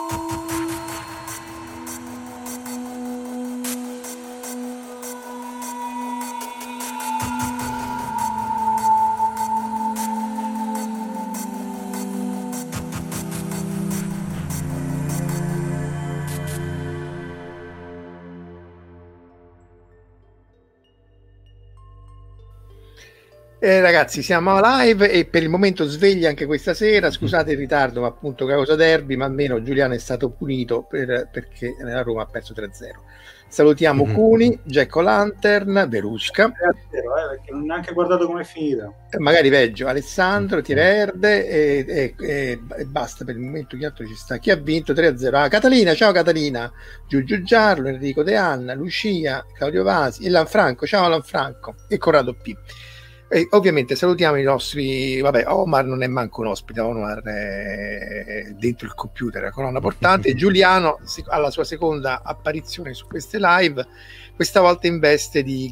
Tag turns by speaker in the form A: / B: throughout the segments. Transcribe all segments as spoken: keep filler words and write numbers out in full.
A: Eh, ragazzi, siamo live e per il momento svegli anche questa sera. Scusate il ritardo, ma appunto causa derby, ma almeno Giuliano è stato punito per, perché la Roma ha perso tre a zero. Salutiamo mm-hmm. Cuni, Jack O'Lantern, Verusca,
B: eh, perché non ho neanche guardato come è finita.
A: Eh, magari peggio, Alessandro, Tirerde e, e, e, e basta per il momento. Chi altro ci sta? Chi ha vinto tre a zero? Ah, Catalina, ciao Catalina, Giugiu Giarlo, Enrico De Anna, Lucia, Claudio Vasi, e Lanfranco, ciao Lanfranco e Corrado P. E ovviamente salutiamo i nostri, vabbè, Omar non è manco un ospite, Omar è dentro il computer, la colonna portante. Giuliano alla sua seconda apparizione su queste live, questa volta in veste di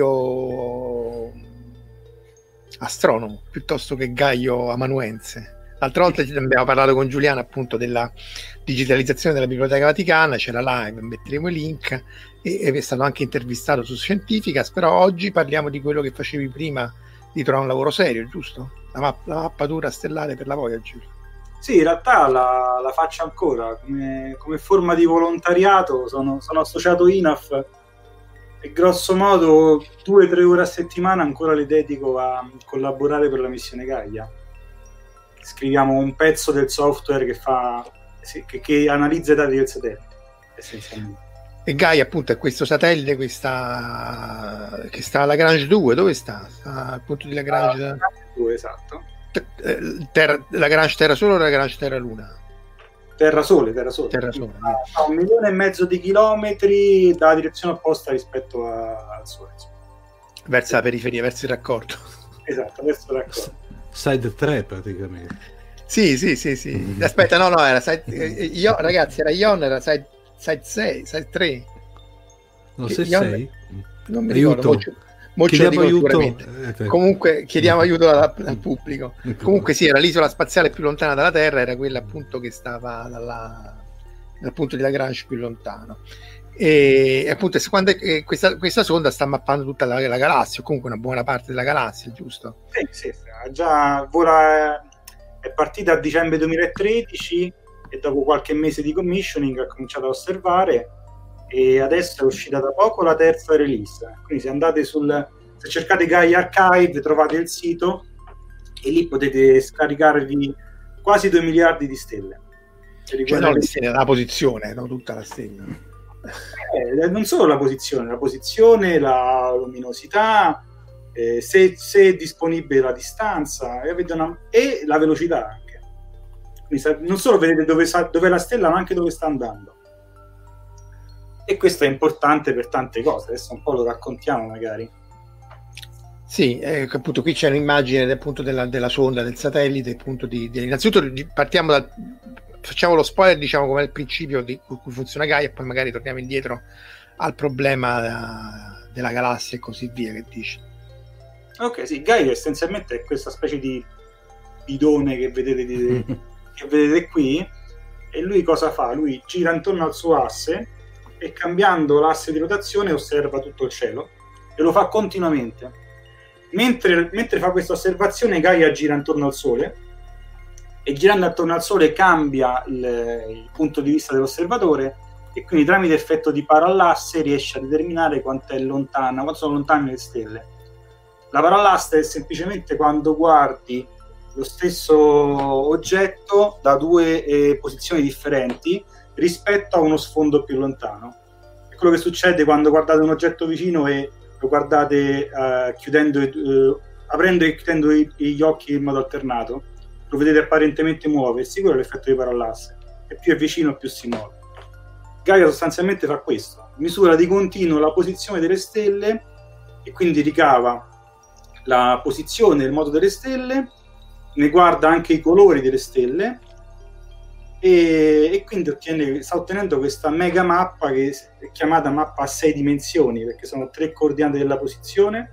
A: Gaio astronomo piuttosto che Gaio amanuense. L'altra volta abbiamo parlato con Giuliano appunto della digitalizzazione della Biblioteca Vaticana, c'è la live, metteremo i link, e è stato anche intervistato su Scientificas, però oggi parliamo di quello che facevi prima di trovare un lavoro serio, giusto? La, mapp- la mappatura stellare per la Voyager.
B: Sì, in realtà la, la faccio ancora come, come forma di volontariato, sono, sono associato I N A F e grosso modo due o tre ore a settimana ancora le dedico a collaborare per la missione Gaia. Scriviamo un pezzo del software che fa che, che analizza i dati del satellite essenzialmente.
A: E Gaia appunto è questo satellite questa, che sta alla Lagrange due, dove sta? Sta al punto di Lagrange
B: ah, due, esatto.
A: Terra, Lagrange Terra Sole o Lagrange Terra Luna?
B: Terra Sole, Terra Sole.
A: Terra Sole.
B: Ha un milione e mezzo di chilometri dalla direzione opposta rispetto a, al Sole.
A: Verso la periferia, verso il raccordo.
B: Esatto, verso il raccordo.
C: Side tre praticamente.
A: Sì, sì, sì, sì. Mm-hmm. Aspetta, no, no, era side, io, ragazzi, era Ion, era side side sei, side tre.
C: No, sei sei?
A: Non mi ricordo. Molto, molto chiediamo aiuto. Eh, Comunque chiediamo aiuto al, al pubblico. Comunque sì, era l'isola spaziale più lontana dalla Terra, era quella appunto che stava dalla, dal punto di Lagrange più lontano. E appunto quando è, questa, questa sonda sta mappando tutta la, la galassia, o comunque una buona parte della galassia, giusto?
B: Sì, sì, sì. Già vola, è partita a dicembre duemilatredici e dopo qualche mese di commissioning ha cominciato a osservare e adesso è uscita da poco la terza release. Quindi se andate sul, se cercate Gaia Archive trovate il sito e lì potete scaricarvi quasi due miliardi di stelle.
A: Cioè no, le stelle, la posizione, no, tutta la stella.
B: Eh, non solo la posizione, la posizione, la luminosità, eh, se, se è disponibile la distanza e, una, e la velocità anche. Quindi, non solo vedete dove, dove è la stella, ma anche dove sta andando. E questo è importante per tante cose. Adesso un po' lo raccontiamo magari.
A: Sì, eh, appunto qui c'è un'immagine appunto della, della sonda, del satellite, appunto di, di innanzitutto partiamo dal facciamo lo spoiler, diciamo come è il principio di cui funziona Gaia e poi magari torniamo indietro al problema uh, della galassia e così via, che dici?
B: Ok, sì, Gaia essenzialmente è questa specie di bidone che vedete, di, che vedete qui, e lui cosa fa? Lui gira intorno al suo asse e cambiando l'asse di rotazione osserva tutto il cielo e lo fa continuamente. Mentre, mentre fa questa osservazione Gaia gira intorno al Sole e girando attorno al Sole cambia il, il punto di vista dell'osservatore e quindi tramite effetto di parallasse riesce a determinare quanto è lontana, quanto sono lontane le stelle. La parallasse è semplicemente quando guardi lo stesso oggetto da due eh, posizioni differenti rispetto a uno sfondo più lontano. È quello che succede quando guardate un oggetto vicino e lo guardate uh, chiudendo, uh, aprendo e chiudendo i, gli occhi in modo alternato. Lo vedete apparentemente muoversi, quello è l'effetto di parallasse, e più è vicino più si muove. Gaia sostanzialmente fa questo, misura di continuo la posizione delle stelle e quindi ricava la posizione e il modo delle stelle, ne guarda anche i colori delle stelle e, e quindi ottiene, sta ottenendo questa mega mappa che è chiamata mappa a sei dimensioni, perché sono tre coordinate della posizione,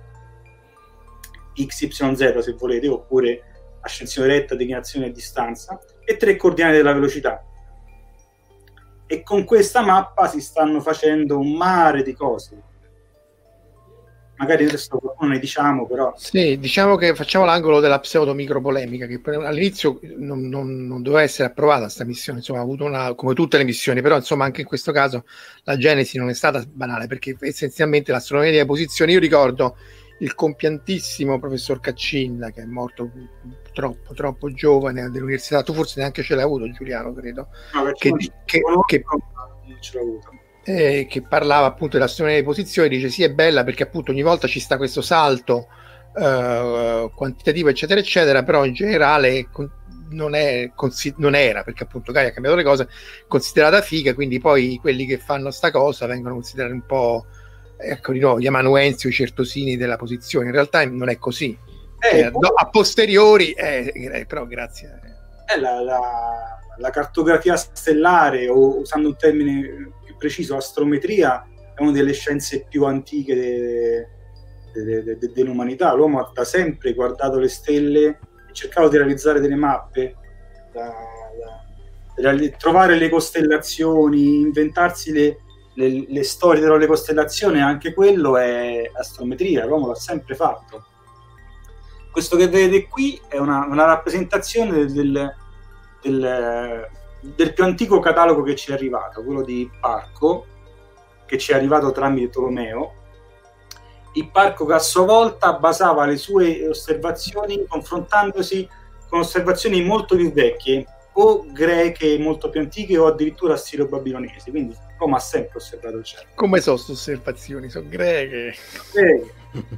B: x, y, z se volete, oppure ascensione retta, declinazione e distanza, e tre coordinate della velocità. e con questa mappa si stanno facendo un mare di cose. Magari adesso qualcuno ne diciamo, però...
A: Sì, diciamo che facciamo l'angolo della pseudo-micropolemica, che all'inizio non, non, non doveva essere approvata questa missione, insomma ha avuto una, come tutte le missioni, però insomma anche in questo caso la genesi non è stata banale, perché essenzialmente l'astronomia delle posizioni, io ricordo il compiantissimo professor Caccin, che è morto troppo, troppo giovane dell'università, tu forse neanche ce l'hai avuto Giuliano, credo,
B: no,
A: che, che, che, che
B: non ce l'ho avuto.
A: Eh, che parlava appunto dell'astronomia delle posizioni, dice sì è bella perché appunto ogni volta ci sta questo salto eh, quantitativo eccetera eccetera, però in generale non, è, non era, perché appunto Gaia ha cambiato le cose, considerata figa, quindi poi quelli che fanno sta cosa vengono considerati un po', ecco di nuovo, gli amanuensi o i certosini della posizione. In realtà non è così, eh, eh, do, a posteriori eh, eh, però grazie
B: è la, la, la cartografia stellare, o usando un termine preciso, astrometria, è una delle scienze più antiche de, de, de, de, dell'umanità. L'uomo ha da sempre guardato le stelle e cercato di realizzare delle mappe, da, da, da, trovare le costellazioni, inventarsi le, le, le storie delle costellazioni. Anche quello è astrometria, l'uomo l'ha sempre fatto. Questo che vedete qui è una, una rappresentazione del, del del più antico catalogo che ci è arrivato, quello di Parco, che ci è arrivato tramite Tolomeo. Il Parco, che a sua volta basava le sue osservazioni confrontandosi con osservazioni molto più vecchie, o greche molto più antiche, o addirittura assiro-babilonesi. Quindi Roma ha sempre osservato il cielo.
A: Come sono queste osservazioni? Sono greche.
B: greche.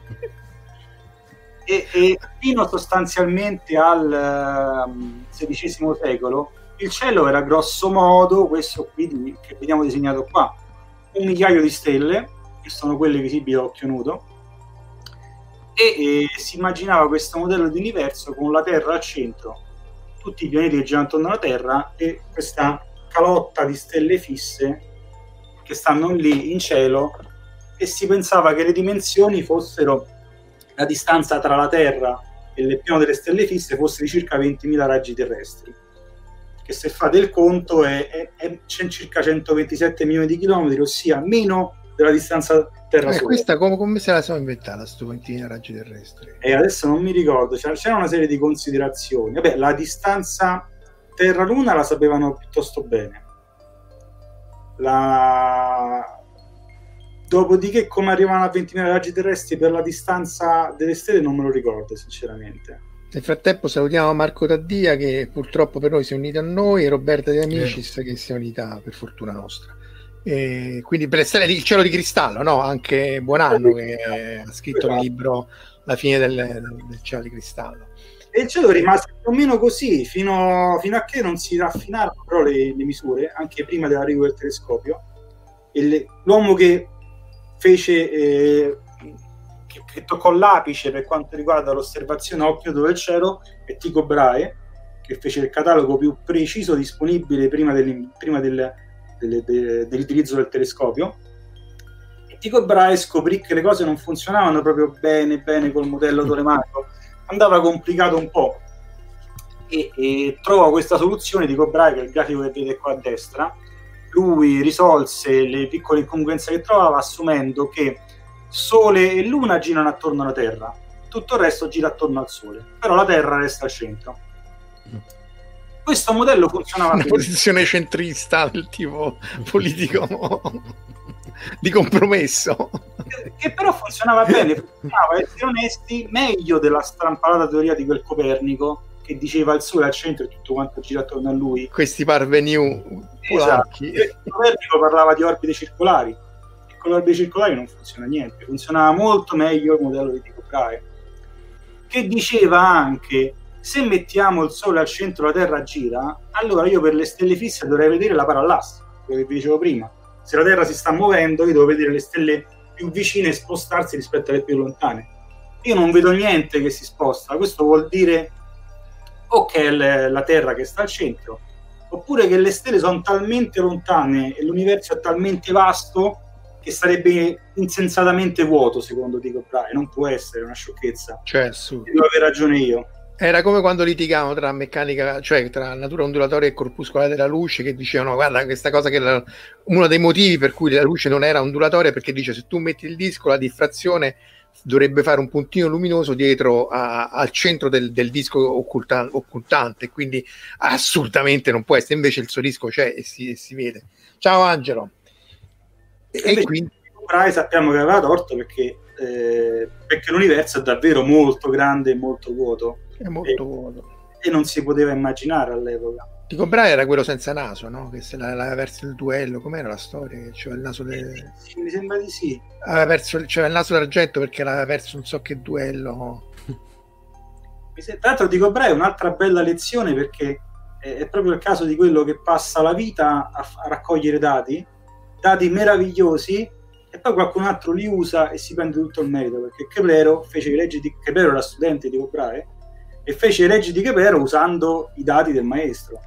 B: e, e fino sostanzialmente al sedicesimo secolo il cielo era grosso modo questo qui di, che vediamo disegnato qua, un migliaio di stelle, che sono quelle visibili a occhio nudo, e, e si immaginava questo modello di universo con la Terra al centro, tutti i pianeti che girano attorno alla Terra e questa calotta di stelle fisse che stanno lì in cielo, e si pensava che le dimensioni fossero, la distanza tra la Terra e il piano delle stelle fisse fosse di circa ventimila raggi terrestri, che se fate il conto è, è, è circa centoventisette milioni di chilometri, ossia meno della distanza Terra-Sole.
A: Eh, questa come, come se la sono inventata, sto ventimila raggi terrestri?
B: E adesso non mi ricordo, c'era, c'era una serie di considerazioni. Vabbè, la distanza Terra-Luna la sapevano piuttosto bene. La... Dopodiché come arrivano a ventimila raggi terrestri per la distanza delle stelle non me lo ricordo sinceramente.
A: Nel frattempo salutiamo Marco Taddia, che purtroppo per noi si è unito a noi, e Roberta De Amicis, eh. che si è unita per fortuna nostra. E quindi per le stelle del cielo di cristallo, no? Anche Buonanno, che eh, ha scritto il libro La fine del, del cielo di cristallo.
B: E il cielo rimase più o meno così fino, fino a che non si raffinarono però le, le misure, anche prima dell'arrivo del telescopio. E le, l'uomo che fece eh, che, che toccò l'apice per quanto riguarda l'osservazione a occhio nudo del cielo è Tycho Brahe, che fece il catalogo più preciso disponibile prima, del, prima del, del, del, dell'utilizzo del telescopio. E Tycho Brahe scoprì che le cose non funzionavano proprio bene bene col modello tolemaico, andava complicato un po', e, e trovò questa soluzione. Tycho Brahe, che è il grafico che vedete qua a destra, lui risolse le piccole incongruenze che trovava assumendo che Sole e Luna girano attorno alla Terra, tutto il resto gira attorno al Sole, però la Terra resta al centro. Questo modello funzionava
A: una posizione centrista del tipo politico di compromesso,
B: che però funzionava bene, funzionava, essere onesti, meglio della strampalata teoria di quel Copernico che diceva il Sole al centro e tutto quanto gira attorno a lui.
A: Questi parvenu polacchi.
B: Esatto. Copernico parlava di orbite circolari, e con le orbite circolari non funziona niente, funzionava molto meglio il modello di Tycho Brahe, che diceva anche: se mettiamo il Sole al centro e la Terra gira, allora io per le stelle fisse dovrei vedere la parallasse, quello che vi dicevo prima. Se la Terra si sta muovendo, io devo vedere le stelle più vicine spostarsi rispetto alle più lontane. Io non vedo niente che si sposta, questo vuol dire o che è la Terra che sta al centro, oppure che le stelle sono talmente lontane e l'universo è talmente vasto che sarebbe insensatamente vuoto, secondo Tycho Brahe. Non può essere, una sciocchezza.
A: Cioè, assurdo.
B: Devo aver ragione io.
A: Era come quando litigavano tra meccanica, cioè tra natura ondulatoria e corpuscolare della luce, che dicevano guarda questa cosa che la, uno dei motivi per cui la luce non era ondulatoria, perché dice se tu metti il disco la diffrazione dovrebbe fare un puntino luminoso dietro a, al centro del, del disco occulta, occultante, quindi assolutamente non può essere, invece il suo disco c'è e si, e si vede. Ciao Angelo. E, e quindi
B: Bray sappiamo che aveva torto perché, eh, perché l'universo è davvero molto grande e molto vuoto.
A: È molto vuoto.
B: E non si poteva immaginare all'epoca.
A: Tycho Brahe era quello senza naso, no? Che se l'aveva perso il duello, com'era la storia? Che c'era il naso del...
B: Sì, mi sembra di sì.
A: Aveva perso, c'era il naso d'argento perché l'aveva perso non so che duello.
B: Tra l'altro Tycho Brahe è un'altra bella lezione perché è proprio il caso di quello che passa la vita a, a raccogliere dati, dati meravigliosi, e poi qualcun altro li usa e si prende tutto il merito, perché Keplero fece i leggi di Keplero era studente di Tycho Brahe e fece i leggi di Keplero usando i dati del maestro.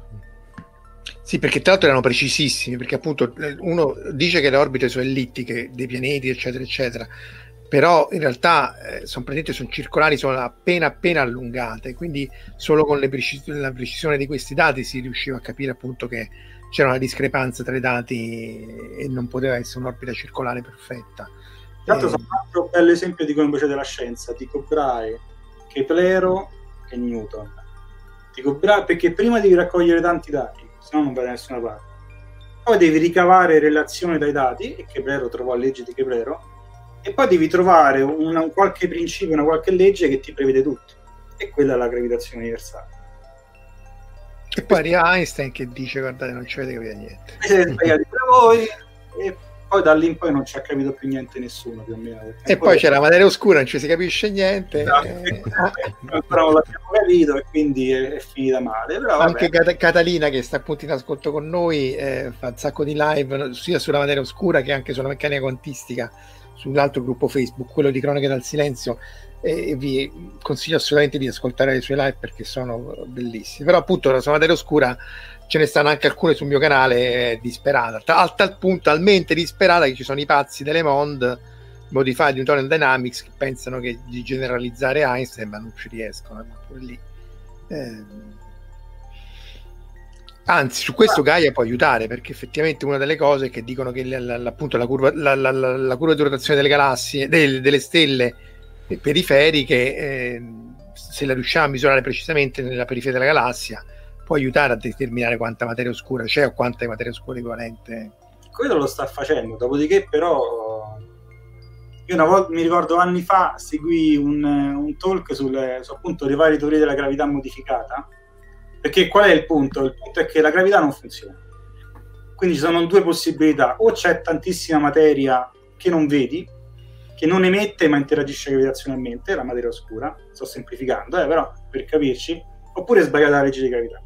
A: Sì, perché tra l'altro erano precisissimi, perché appunto uno dice che le orbite sono ellittiche dei pianeti, eccetera, eccetera, però in realtà eh, sono praticamente sono circolari, sono appena appena allungate, quindi solo con le precis- la precisione di questi dati si riusciva a capire appunto che c'era una discrepanza tra i dati e non poteva essere un'orbita circolare perfetta.
B: Tra l'altro
A: eh,
B: sono un altro bello esempio di come procede la scienza, Tycho Brahe, Keplero e Newton. Tycho Brahe, perché prima devi raccogliere tanti dati, se no non vai da nessuna parte, poi devi ricavare relazioni dai dati, e Keplero trovò la legge di Keplero, e poi devi trovare una, un qualche principio, una qualche legge che ti prevede tutto, e quella è la gravitazione universale.
A: E poi arriva Einstein che dice guardate non ci avete capito niente.
B: Siete sbagliati per voi, e poi da lì in poi non ci ha capito più niente nessuno più o meno.
A: E poi c'è la materia oscura, non ci si capisce niente.
B: Esatto,
A: eh,
B: ancora non l'abbiamo capito e quindi è, è finita male. Però,
A: anche Cat- Catalina che sta appunto in ascolto con noi eh, fa un sacco di live sia sulla materia oscura che anche sulla meccanica quantistica sull'altro gruppo Facebook, quello di Cronache dal Silenzio, e vi consiglio assolutamente di ascoltare le sue live perché sono bellissime. Però appunto sulla materia oscura ce ne stanno anche alcune sul mio canale, eh, disperata, a tal punto talmente disperata che ci sono i pazzi delle Mond Modified Newtonian Dynamics che pensano che di generalizzare Einstein, ma non ci riescono, pure lì. Eh, anzi, su questo Gaia può aiutare, perché effettivamente una delle cose è che dicono che la, la, appunto la curva, la, la, la, la curva di rotazione delle galassie, delle, delle stelle periferiche, eh, se la riusciamo a misurare precisamente nella periferia della galassia, può aiutare a determinare quanta materia oscura c'è o quanta materia oscura equivalente.
B: Quello lo sta facendo, dopodiché però io una volta, mi ricordo anni fa, seguì un, un talk sul, su appunto le varie teorie della gravità modificata, perché qual è il punto? Il punto è che la gravità non funziona, quindi ci sono due possibilità: o c'è tantissima materia che non vedi, che non emette ma interagisce gravitazionalmente, la materia oscura, sto semplificando, eh, però per capirci, oppure è sbagliata la legge di gravità.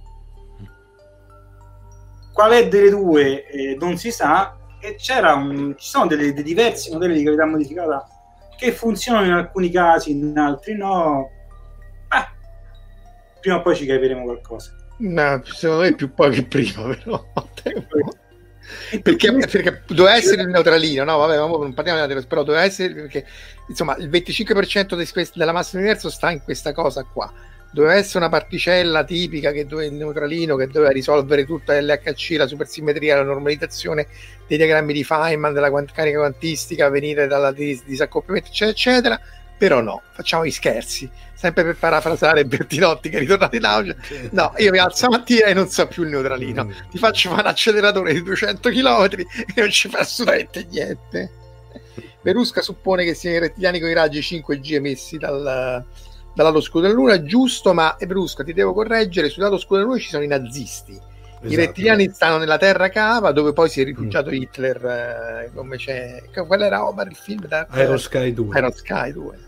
B: Qual è delle due eh, non si sa, e c'era un, ci sono delle, dei diversi modelli di gravità modificata che funzionano in alcuni casi, in altri no. Ah, prima o poi ci capiremo qualcosa.
A: No, secondo me più poi che prima, però. Perché, perché doveva essere il neutralino, no? Vabbè, non parliamo di però doveva essere, perché insomma il venticinque per cento di quest- della massa dell'universo sta in questa cosa qua. Doveva essere una particella tipica che dove il neutralino che doveva risolvere tutta l'L H C, la supersimmetria, la normalizzazione dei diagrammi di Feynman, della meccanica quantistica, venire dalla dis- disaccoppiamento, eccetera, eccetera. Però no, facciamo gli scherzi, sempre per parafrasare Bertinotti che è ritornato in auge. No, io mi alzo mattina e non so più il neutralino, ti faccio fare un acceleratore di duecento chilometri e non ci fa assolutamente niente. Verusca suppone che siano i rettiliani con i raggi cinque G emessi dal, dal lato oscuro della Luna, giusto, ma Verusca ti devo correggere, sul lato oscuro della Luna ci sono i nazisti. Esatto. I rettiliani stanno nella terra cava dove poi si è rifugiato mm. Hitler, eh, come c'è, qual era Omar il film? Da,
C: Aerosky due.
A: Aerosky due.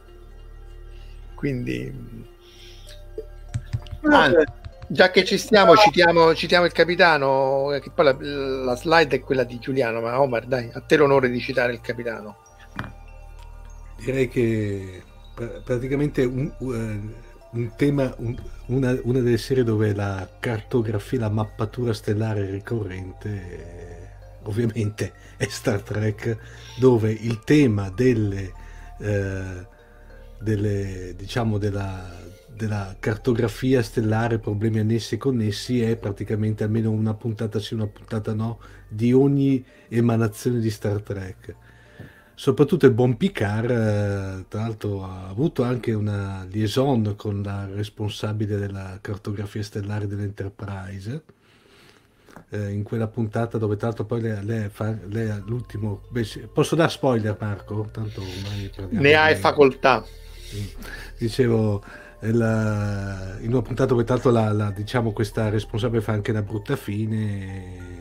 A: Quindi ah, già che ci stiamo citiamo, citiamo il capitano, che poi la, la slide è quella di Giuliano, ma Omar dai, a te l'onore di citare il capitano.
C: Direi che praticamente un, un tema, un, una, una delle serie dove la cartografia, la mappatura stellare è ricorrente ovviamente è Star Trek, dove il tema delle eh, delle, diciamo della, della cartografia stellare, problemi annessi e connessi, è praticamente almeno una puntata sì, una puntata no, di ogni emanazione di Star Trek. Soprattutto il buon Picard, eh, tra l'altro, ha avuto anche una liaison con la responsabile della cartografia stellare dell'Enterprise, eh, in quella puntata dove tra l'altro poi lei, lei fa lei ha l'ultimo... Beh, sì, posso dare spoiler, Marco? Tanto ormai
A: ne hai
C: di...
A: facoltà.
C: Dicevo, la, in una puntata dove tra l'altro la, la, diciamo, questa responsabile fa anche una brutta fine...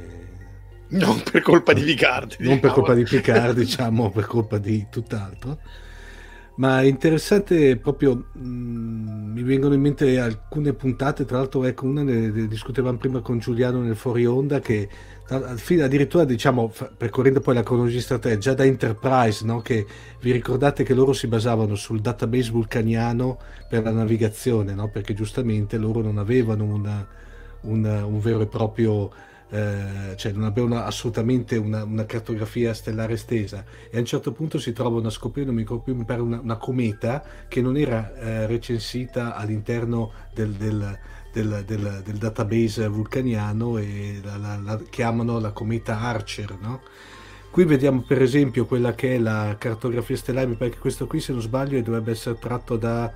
A: Non per colpa di Picard,
C: non
A: diciamo.
C: per colpa di Picard, diciamo, per colpa di tutt'altro. Ma è interessante proprio, mh, mi vengono in mente alcune puntate, tra l'altro ecco una ne, ne discutevamo prima con Giuliano nel fuori onda, che addirittura diciamo, percorrendo poi la cronologia strategica, già da Enterprise, no? Che vi ricordate che loro si basavano sul database vulcaniano per la navigazione, no? Perché giustamente loro non avevano una, una, un vero e proprio... Eh, cioè non avevano assolutamente una, una cartografia stellare estesa, e a un certo punto si trovano a scoprire, non mi ricordo più, mi pare una, una cometa che non era eh, recensita all'interno del, del, del, del, del database vulcaniano, e la, la, la chiamano la cometa Archer, no? Qui vediamo per esempio quella che è la cartografia stellare, mi pare che questo qui, se non sbaglio, dovrebbe essere tratto da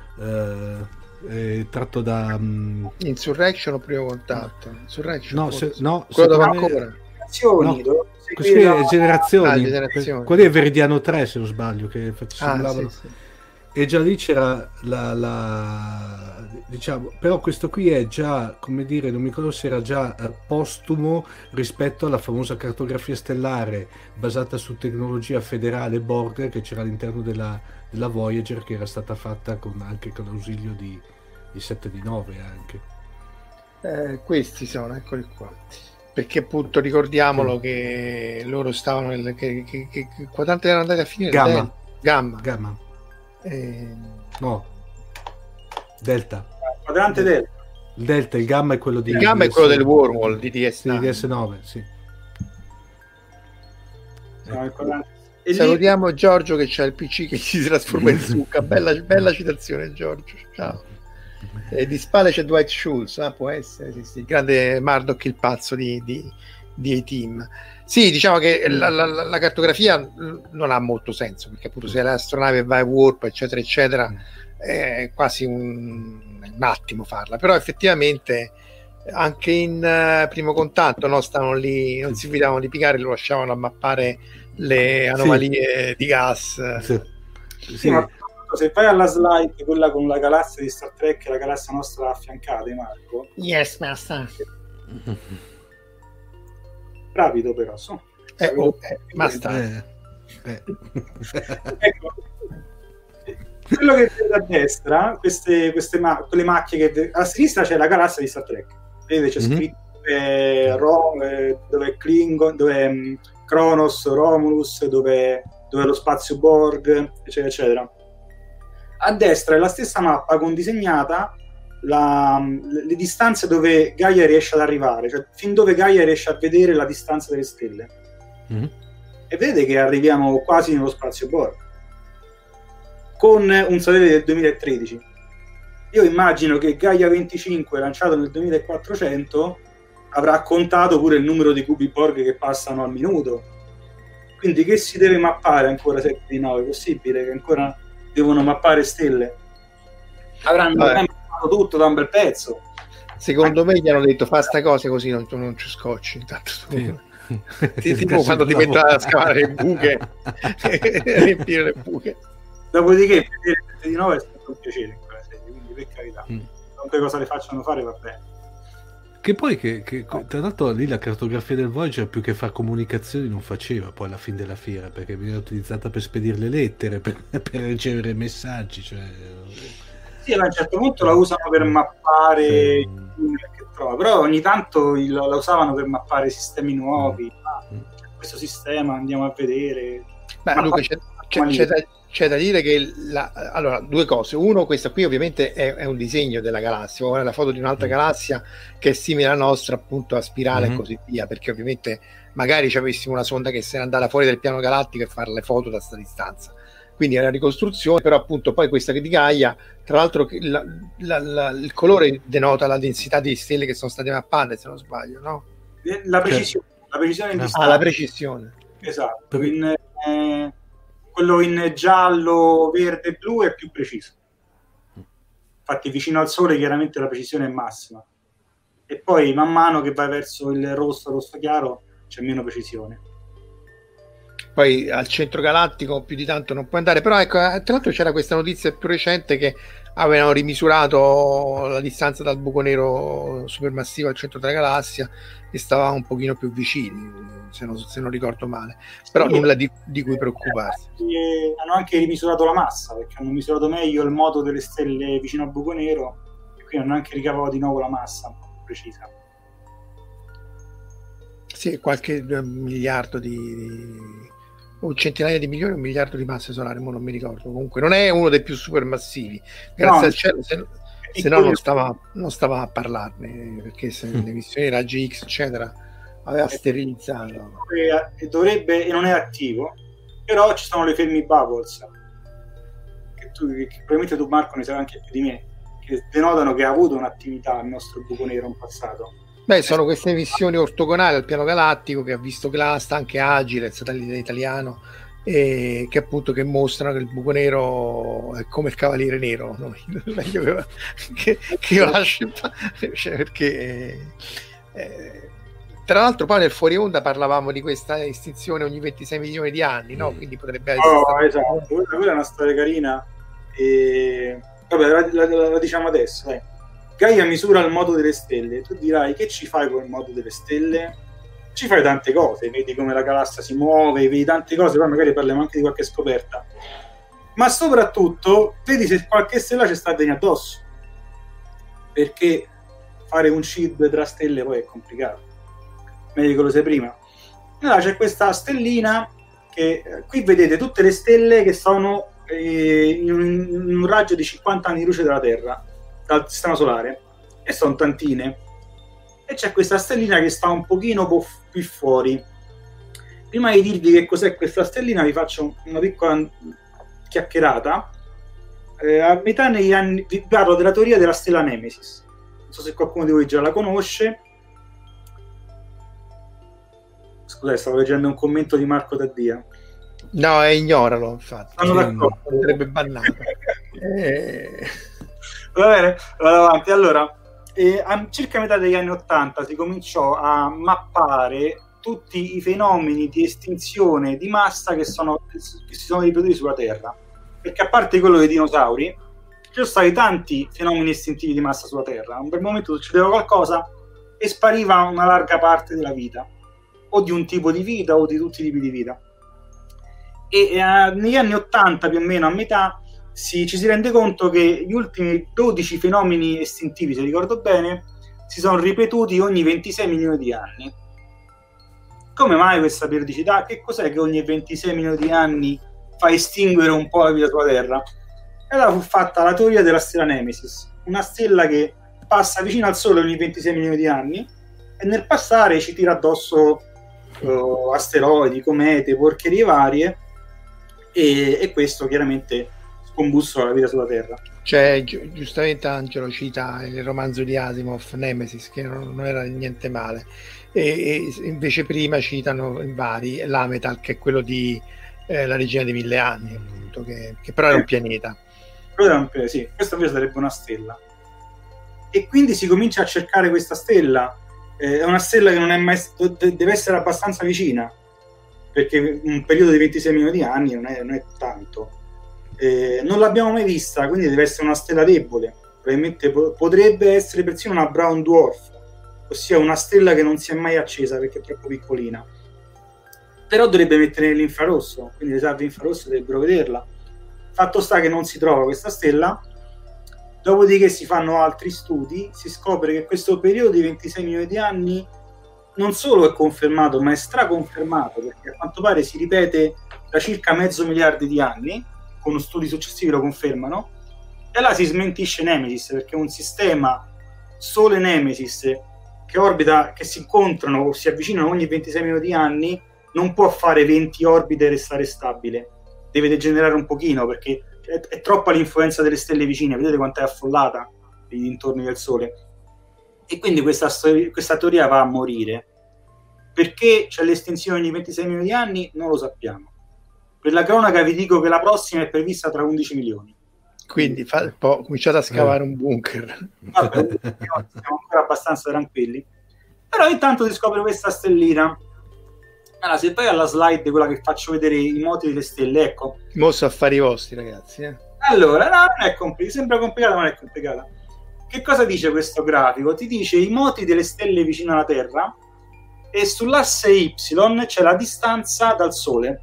C: eh, Eh, tratto da um...
A: Insurrection o Primo Contatto? Insurrection,
C: no, se, no
A: quello dove
C: me...
A: ancora
B: generazioni,
C: no. Queste la... generazioni,
A: ah, generazioni.
C: Quelli è Veridiano tre, se non sbaglio, che
A: ah, sì, sì.
C: E già lì c'era la, la diciamo, però questo qui è già, come dire, non mi ricordo se era già eh, postumo rispetto alla famosa cartografia stellare basata su tecnologia federale Borg che c'era all'interno della, della Voyager, che era stata fatta con, anche con l'ausilio di, di sette di nove anche.
A: Eh, questi sono, eccoli qua. Perché appunto ricordiamolo mm. che loro stavano nel, che, che, che, che quadrante erano andati a finire?
C: Gamma.
A: Gamma.
C: Gamma.
A: Eh...
C: No. Delta.
B: Quadrante Delta.
C: Il Delta, il Gamma è quello di...
A: Il Gamma
C: di
A: è quello del wormhole di D S nove.
C: Di D S nove, sì.
B: No,
A: e salutiamo lì... Giorgio che c'ha il P C che si trasforma in zucca. Bella, bella citazione, Giorgio. Ciao. E di spalle c'è Dwight Schultz, ah, può essere, sì, sì. Il grande Murdoch, il pazzo di, di, di A-Team. Sì, diciamo che la, la, la cartografia non ha molto senso, perché appunto se l'astronave va a warp, eccetera, eccetera, è quasi un, un attimo farla. Però effettivamente anche in uh, Primo Contatto, no, stavano lì, non si fidavano di Picard, lo lasciavano a mappare le anomalie sì. di gas.
C: Sì.
B: Sì. Sì, ma se vai alla slide, quella con la galassia di Star Trek e la galassia nostra affiancata, Marco.
A: Yes, master.
B: Rapido però, so.
A: Eh, oh, eh, master.
C: Eh, eh.
B: Ecco. Quello che vede a destra, queste, queste ma- quelle macchie che a sinistra c'è la galassia di Star Trek. Vedete, c'è mm-hmm. scritto eh, Ro- eh, dove è Klingon, dove è um, Kronos, Romulus, dove, dove è lo spazio Borg, eccetera, eccetera. A destra è la stessa mappa con disegnata la, le, le distanze dove Gaia riesce ad arrivare, cioè fin dove Gaia riesce a vedere la distanza delle stelle. Mm-hmm. E vedete che arriviamo quasi nello spazio Borg, con un satellite del duemilatredici. Io immagino che Gaia venticinque, lanciato nel duemilaquattrocento, avrà contato pure il numero di cubi Borg che passano al minuto. Quindi che si deve mappare ancora sette di nove? È possibile che ancora devono mappare stelle? Avranno mappato tutto da un bel pezzo.
A: Secondo me gli hanno detto fa sta cosa così non, non ci scocci. Intanto tu... sì. Ti, tipo quando ti mettono a scavare le buche e riempire le buche.
B: Dopodiché vedere sette di nove è stato un piacere in quella serie, quindi per carità, mm. quante cosa le facciano fare va bene.
C: Che poi che, che tra l'altro lì la cartografia del Voyager più che fare comunicazioni non faceva poi alla fine della fiera, perché veniva utilizzata per spedire le lettere, per, per ricevere messaggi, cioè...
B: sì, a un certo punto la usano per mappare sì. che trova, però ogni tanto il, la usavano per mappare sistemi nuovi. Mm. Ah, questo sistema andiamo a vedere.
A: Beh, Luca, c'è, c'è, c'è, da, c'è da dire che la, allora due cose. Uno, questa qui ovviamente è, è un disegno della galassia, è la foto di un'altra galassia che è simile alla nostra, appunto a spirale mm-hmm. e così via, perché ovviamente magari ci avessimo una sonda che se ne andava fuori del piano galattico e fare le foto da sta distanza. quindi è una ricostruzione, però appunto poi questa di Gaia, tra l'altro la, la, la, il colore denota la densità di stelle che sono state mappate, se non sbaglio, no?
B: La precisione, cioè, la precisione in
A: distanza. Ah, la precisione.
B: Esatto, in, eh, quello in giallo, verde e blu è più preciso. Infatti vicino al sole chiaramente la precisione è massima. E poi man mano che vai verso il rosso, rosso chiaro, c'è meno precisione.
A: Poi al centro galattico più di tanto non puoi andare, però ecco, tra l'altro c'era questa notizia più recente che avevano rimisurato la distanza dal buco nero supermassivo al centro della galassia e stava un pochino più vicini, se non, se non ricordo male, però sì, nulla di, di cui preoccuparsi.
B: E hanno anche rimisurato la massa, perché hanno misurato meglio il moto delle stelle vicino al buco nero e quindi hanno anche ricavato di nuovo la massa precisa.
A: Sì, qualche miliardo di o centinaia di milioni, un miliardo di masse solari, ma non mi ricordo. Comunque non è uno dei più supermassivi, grazie no, al cielo, se, se no non stava, non stava a parlarne, perché se mm. le missioni raggi X eccetera aveva sterilizzato
B: e dovrebbe, e non è attivo, però ci sono le Fermi Bubbles che, tu, che probabilmente tu Marco ne sai anche più di me, che denotano che ha avuto un'attività il nostro buco nero in passato.
A: Beh, sono queste missioni ortogonali al piano galattico che ha visto Clasta, anche Agile, il satellite italiano, e che appunto che mostrano che il buco nero è come il Cavaliere Nero, no? che, che io lascio, cioè, perché eh, tra l'altro poi nel fuori onda parlavamo di questa estinzione ogni ventisei milioni di anni, no? Quindi potrebbe essere
B: oh, stato... esatto, quella è una storia carina e vabbè, la, la, la, la diciamo adesso, eh. Gaia misura il moto delle stelle. Tu dirai, che ci fai con il moto delle stelle? Ci fai tante cose, vedi come la galassia si muove, vedi tante cose, poi magari parliamo anche di qualche scoperta, ma soprattutto vedi se qualche stella ci sta a venire addosso, perché fare un C I D tra stelle poi è complicato, meglio che lo sai prima. Allora c'è questa stellina che eh, qui vedete tutte le stelle che sono eh, in, un, in un raggio di cinquanta anni di luce dalla Terra, dal sistema solare, e sono tantine, e c'è questa stellina che sta un pochino più fuori. Prima di dirvi che cos'è questa stellina vi faccio una piccola chiacchierata. Eh, a metà negli anni vi parlo della teoria della stella Nemesis, non so se qualcuno di voi già la conosce. Scusate, stavo leggendo un commento di Marco Taddia.
A: No, è ignoralo, infatti
B: sono d'accordo,
A: sarebbe bannato. eh...
B: Va bene, vado avanti. Allora, eh, a circa metà degli anni ottanta si cominciò a mappare tutti i fenomeni di estinzione di massa che, sono, che si sono ripetuti sulla Terra, perché a parte quello dei dinosauri ci sono stati tanti fenomeni estintivi di massa sulla Terra. In quel momento succedeva qualcosa e spariva una larga parte della vita, o di un tipo di vita o di tutti i tipi di vita. E eh, negli anni ottanta, più o meno a metà, Si, ci si rende conto che gli ultimi dodici fenomeni estintivi, se ricordo bene, si sono ripetuti ogni ventisei milioni di anni. Come mai questa periodicità? Che cos'è che ogni ventisei milioni di anni fa estinguere un po' la vita sulla Terra? E allora fu fatta la teoria della stella Nemesis, una stella che passa vicino al Sole ogni ventisei milioni di anni e nel passare ci tira addosso uh, asteroidi, comete, porcherie varie, e, e questo chiaramente combussola la vita sulla Terra.
A: Cioè, gi- giustamente Angelo cita il romanzo di Asimov, Nemesis, che non, non era niente male, e, e invece prima citano in vari l'Ametal, che è quello di eh, La regina dei mille anni, appunto, che, che però era un pianeta.
B: Però era un pianeta, sì, questa invece sarebbe una stella. E quindi si comincia a cercare questa stella. Eh, è una stella che non è mai deve essere abbastanza vicina, perché un periodo di ventisei milioni di anni non è, non è tanto. Eh, non l'abbiamo mai vista, quindi deve essere una stella debole, probabilmente po- potrebbe essere persino una brown dwarf, ossia una stella che non si è mai accesa perché è troppo piccolina, però dovrebbe mettere nell'infrarosso, quindi le salve infrarosse dovrebbero vederla. Fatto sta che non si trova questa stella, dopodiché si fanno altri studi, si scopre che questo periodo di ventisei milioni di anni non solo è confermato, ma è straconfermato, perché a quanto pare si ripete da circa mezzo miliardo di anni, con studi successivi lo confermano, e là si smentisce Nemesis, perché un sistema Sole Nemesis che orbita, che si incontrano o si avvicinano ogni ventisei milioni di anni, non può fare venti orbite e restare stabile, deve degenerare un pochino, perché è, è troppa l'influenza delle stelle vicine, vedete quanto è affollata i dintorni del Sole, e quindi questa, stor- questa teoria va a morire. Perché c'è l'estensione di ventisei milioni di anni? Non lo sappiamo. Per la cronaca vi dico che la prossima è prevista tra undici milioni.
A: Quindi fa un po', cominciate a scavare un bunker.
B: Vabbè, siamo ancora abbastanza tranquilli. Però intanto si scopre questa stellina. Allora, se vai alla slide, quella che faccio vedere i moti delle stelle, ecco.
A: Mosso affari vostri, ragazzi. Eh?
B: Allora, no, non è complicato, sembra complicata, ma non è complicata. Che cosa dice questo grafico? Ti dice i moti delle stelle vicino alla Terra, e sull'asse Y c'è la distanza dal Sole.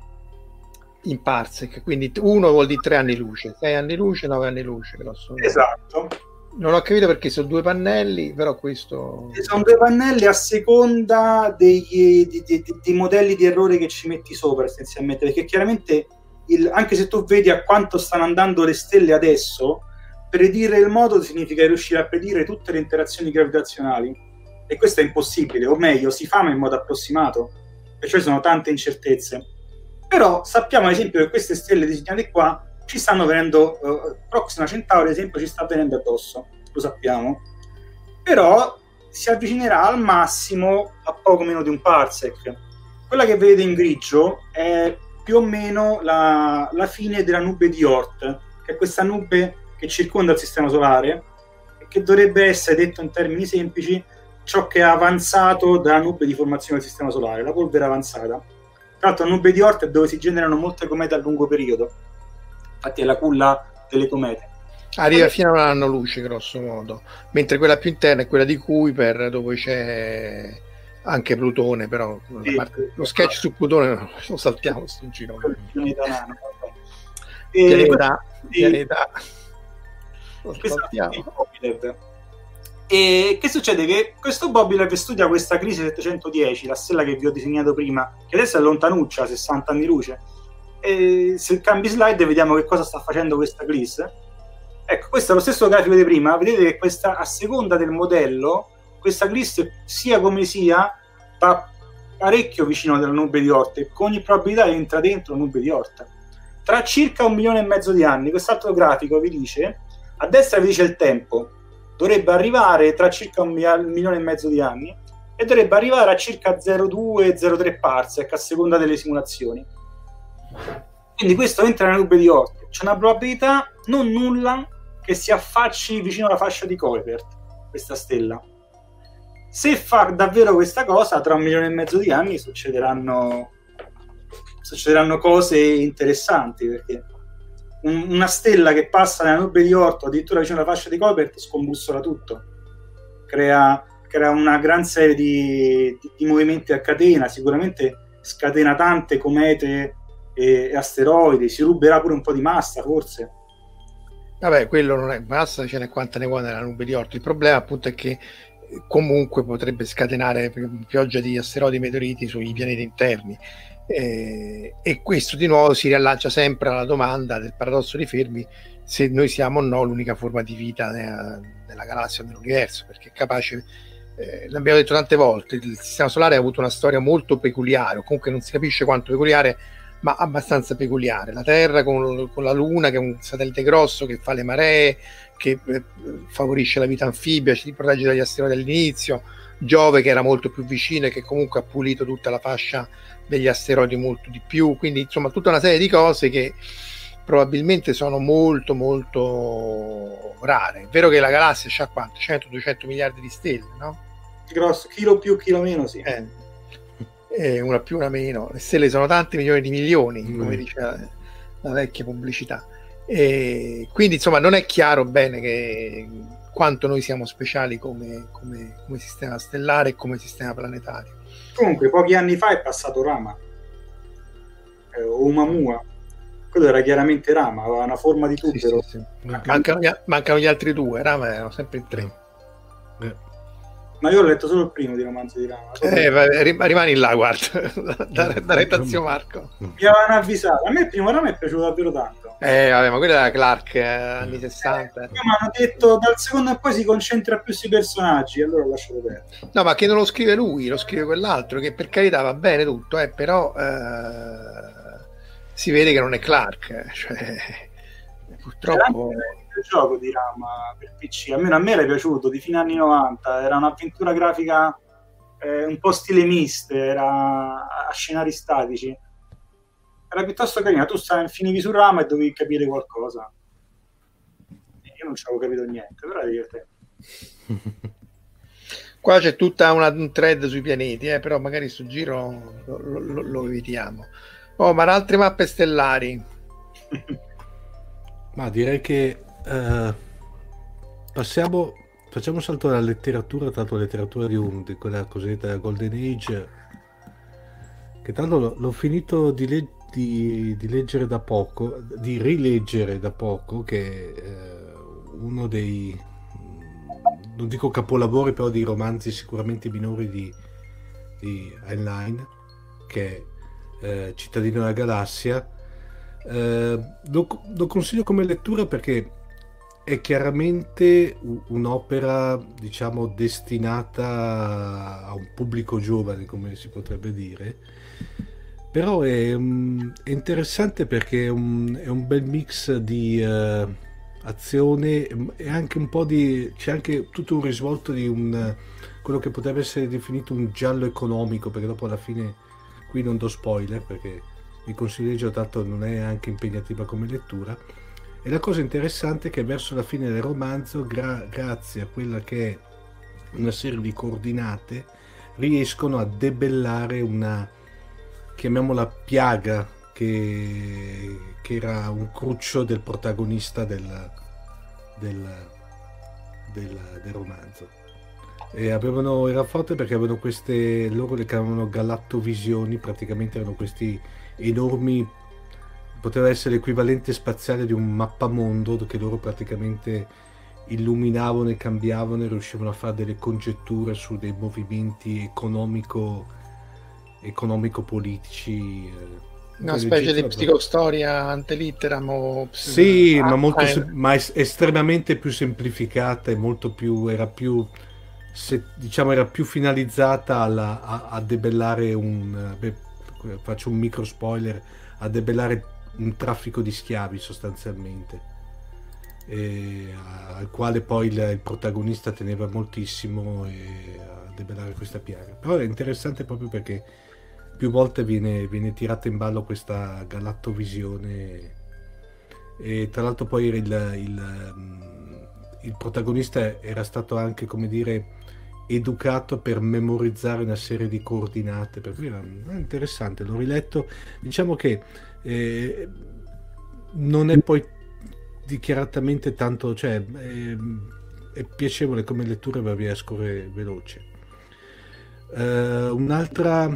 A: In parsec, quindi uno vuol dire tre anni luce, sei anni luce, nove anni luce. Grosso.
B: Esatto.
A: Non ho capito perché sono due pannelli, però questo...
B: Sono due pannelli a seconda degli, dei, dei, dei modelli di errore che ci metti sopra, essenzialmente, perché chiaramente il, anche se tu vedi a quanto stanno andando le stelle adesso, predire il modo significa riuscire a predire tutte le interazioni gravitazionali, e questo è impossibile, o meglio, si fa ma in modo approssimato, perciò ci sono tante incertezze. Però sappiamo ad esempio che queste stelle disegnate qua ci stanno venendo, uh, Proxima Centauri ad esempio ci sta venendo addosso, lo sappiamo, però si avvicinerà al massimo a poco meno di un parsec. Quella che vedete in grigio è più o meno la, la fine della nube di Oort, che è questa nube che circonda il Sistema Solare e che dovrebbe essere, detto in termini semplici, ciò che è avanzato dalla nube di formazione del Sistema Solare, la polvere avanzata. Tra l'altro la nube di Oort è dove si generano molte comete a lungo periodo, infatti è la culla delle comete.
A: Arriva fino a un anno luce, grosso modo, mentre quella più interna è quella di Kuiper, dove c'è anche Plutone, però sì, parte, lo sketch su Plutone lo saltiamo, sto giro.
B: Pianeta nano,
A: e pianeta, sì, pianeta. Lo
B: saltiamo. E che succede? Che questo Bobilev studia questa Gliese settecentodieci, la stella che vi ho disegnato prima, che adesso è lontanuccia, sessanta anni luce, e se cambi slide vediamo che cosa sta facendo questa Gliese. Ecco, questo è lo stesso grafico di prima, vedete che questa, a seconda del modello, questa Gliese sia come sia va parecchio vicino alla nube di Oort, e con ogni probabilità entra dentro la nube di Oort. Tra circa un milione e mezzo di anni, quest'altro grafico vi dice, a destra vi dice il tempo, dovrebbe arrivare tra circa un milione e mezzo di anni e dovrebbe arrivare a circa zero virgola due zero virgola tre parsec a seconda delle simulazioni. Quindi questo entra nella nube di Oort. C'è una probabilità non nulla che si affacci vicino alla fascia di Kuiper, questa stella. Se fa davvero questa cosa, tra un milione e mezzo di anni succederanno succederanno cose interessanti, perché una stella che passa nella nube di Oort, addirittura vicino alla fascia di Kuiper, scombussola tutto, crea, crea una gran serie di, di, di movimenti a catena, sicuramente scatena tante comete e, e asteroidi, si ruberà pure un po' di massa forse.
A: Vabbè, quello non è massa, ce n'è quanta ne vuole nella nube di Oort. Il problema appunto è che comunque potrebbe scatenare pioggia di asteroidi e meteoriti sui pianeti interni. Eh, e questo di nuovo si riallaccia sempre alla domanda del paradosso di Fermi, se noi siamo o no l'unica forma di vita nella, nella galassia o nell'universo, perché è capace, eh, l'abbiamo detto tante volte, il Sistema Solare ha avuto una storia molto peculiare, o comunque non si capisce quanto peculiare, ma abbastanza peculiare. La Terra con, con la Luna, che è un satellite grosso che fa le maree, che eh, favorisce la vita anfibia, ci protegge dagli asteroidi all'inizio, Giove che era molto più vicino e che comunque ha pulito tutta la fascia degli asteroidi molto di più, quindi insomma tutta una serie di cose che probabilmente sono molto molto rare. È vero che la galassia c'ha quanto? cento duecento miliardi di stelle, no?
B: Grosso, chilo più, chilo meno, sì.
A: Eh, eh, una più, una meno. Le stelle sono tanti milioni di milioni, mm. come dice la, la vecchia pubblicità. E quindi insomma non è chiaro bene che quanto noi siamo speciali come, come, come sistema stellare e come sistema planetario.
B: Comunque pochi anni fa è passato Rama, eh, o Oumuamua, quello era chiaramente Rama, aveva una forma di tubero.
A: Sì, sì, sì. Mancano, gli, mancano gli altri due, Rama erano sempre in tre.
B: Eh. Ma io ho letto solo il primo di romanzo di Rama.
A: Eh, vai, rimani là, guarda, da, da retta zio Marco.
B: Mi avevano avvisato, a me il primo Rama è piaciuto davvero tanto.
A: Eh, vabbè, ma quello era Clark, eh, anni sessanta.
B: Eh, mi hanno detto dal secondo e poi si concentra più sui personaggi, allora ho lasciato perdere.
A: No, ma che non lo scrive lui, lo scrive quell'altro, che per carità va bene tutto, eh, però eh, si vede che non è Clark, cioè, purtroppo
B: il gioco di Rama per P C, almeno a me era piaciuto, di fine anni novanta, era un'avventura grafica eh, un po' stile Myst, era a scenari statici, era piuttosto carina, tu stavi, finivi su Rama e dovevi capire qualcosa, io non ci avevo capito niente, però era divertente.
A: Qua c'è tutta una, un thread sui pianeti, eh, però magari sto giro lo, lo, lo evitiamo. Oh, ma altre mappe stellari?
C: Ma direi che uh, passiamo, facciamo un salto alla letteratura, tanto la letteratura di, un, di quella cosiddetta Golden Age, che tanto l'ho, l'ho finito di, le, di, di leggere da poco, di rileggere da poco, che è uh, uno dei, non dico capolavori, però di romanzi sicuramente minori di, di Heinlein, che è eh, Cittadino della Galassia. Eh, lo, lo consiglio come lettura perché è chiaramente un'opera, diciamo, destinata a un pubblico giovane, come si potrebbe dire, però è, um, è interessante perché è un, è un bel mix di uh, azione e anche un po' di, c'è anche tutto un risvolto di un quello che potrebbe essere definito un giallo economico, perché dopo alla fine qui non do spoiler perché vi consiglio, tanto non è anche impegnativa come lettura. E la cosa interessante è che verso la fine del romanzo, gra- grazie a quella che è una serie di coordinate, riescono a debellare una, chiamiamola, piaga che, che era un cruccio del protagonista del, del, del, del romanzo. E avevano, era forte perché avevano queste, loro le chiamavano galattovisioni, praticamente erano questi enormi, poteva essere l'equivalente spaziale di un mappamondo che loro praticamente illuminavano e cambiavano e riuscivano a fare delle congetture su dei movimenti economico economico politici,
A: una specie di psicostoria antelitteram o
C: sì, ah, ma molto eh. ma es- estremamente più semplificata e molto più era più se, diciamo era più finalizzata alla, a, a debellare un beh, faccio un micro spoiler, a debellare un traffico di schiavi sostanzialmente, e, a, al quale poi il, il protagonista teneva moltissimo, e a debellare questa piaga. Però è interessante proprio perché più volte viene, viene tirata in ballo questa galattovisione, e tra l'altro poi il, il, il protagonista era stato anche, come dire, educato per memorizzare una serie di coordinate, per cui era interessante, l'ho riletto, diciamo che eh, non è poi dichiaratamente tanto, cioè è, è piacevole come lettura e va via, scorre veloce. Uh, un'altra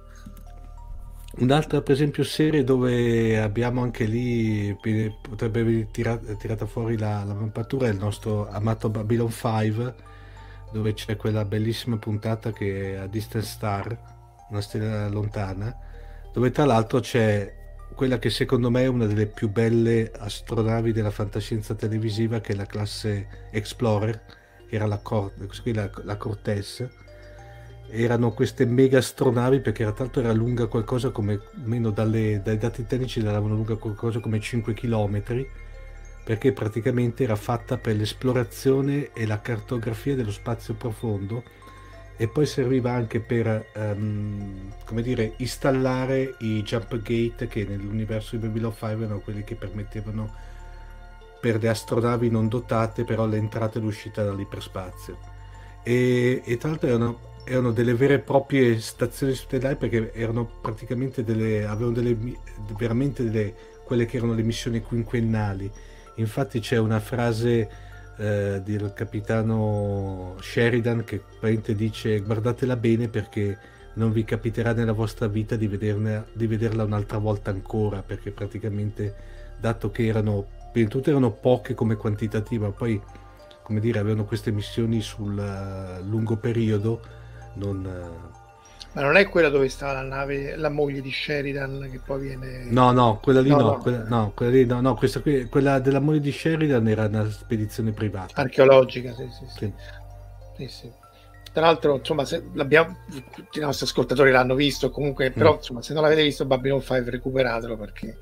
C: un'altra per esempio serie dove abbiamo anche lì, potrebbe aver tirata, tirata fuori la, la mappatura, è il nostro amato Babylon cinque, dove c'è quella bellissima puntata che è A Distant Star, una stella lontana, dove tra l'altro c'è quella che secondo me è una delle più belle astronavi della fantascienza televisiva, che è la classe Explorer, che era la, Cor- la, la Cortez. Erano queste mega astronavi, perché tra l'altro era lunga qualcosa come, meno dalle, dai dati tecnici la davano lunga qualcosa come cinque chilometri, perché praticamente era fatta per l'esplorazione e la cartografia dello spazio profondo, e poi serviva anche per um, come dire, installare i jump gate che nell'universo di Babylon cinque erano quelli che permettevano per le astronavi non dotate però l'entrata e l'uscita dall'iperspazio, e, e tra l'altro erano, erano delle vere e proprie stazioni stellari, perché erano praticamente delle, avevano delle veramente delle, quelle che erano le missioni quinquennali. Infatti c'è una frase eh, del capitano Sheridan che praticamente dice: guardatela bene perché non vi capiterà nella vostra vita di, vederne, di vederla un'altra volta ancora, perché praticamente, dato che erano, prima di tutto erano poche come quantitativa, poi, come dire, avevano queste missioni sul uh, lungo periodo, non... Uh,
A: Ma non è quella dove stava la nave, la moglie di Sheridan, che poi viene...
C: No, no, quella lì no, no,
A: no.
C: Quella, no, quella lì no, no, questa qui, quella della moglie di Sheridan era una spedizione privata.
A: Archeologica, sì, sì, sì.
C: Sì.
A: Sì, sì. tra l'altro, insomma, se l'abbiamo, tutti i nostri ascoltatori l'hanno visto comunque, però mm. insomma, se non l'avete visto Babylon cinque recuperatelo, perché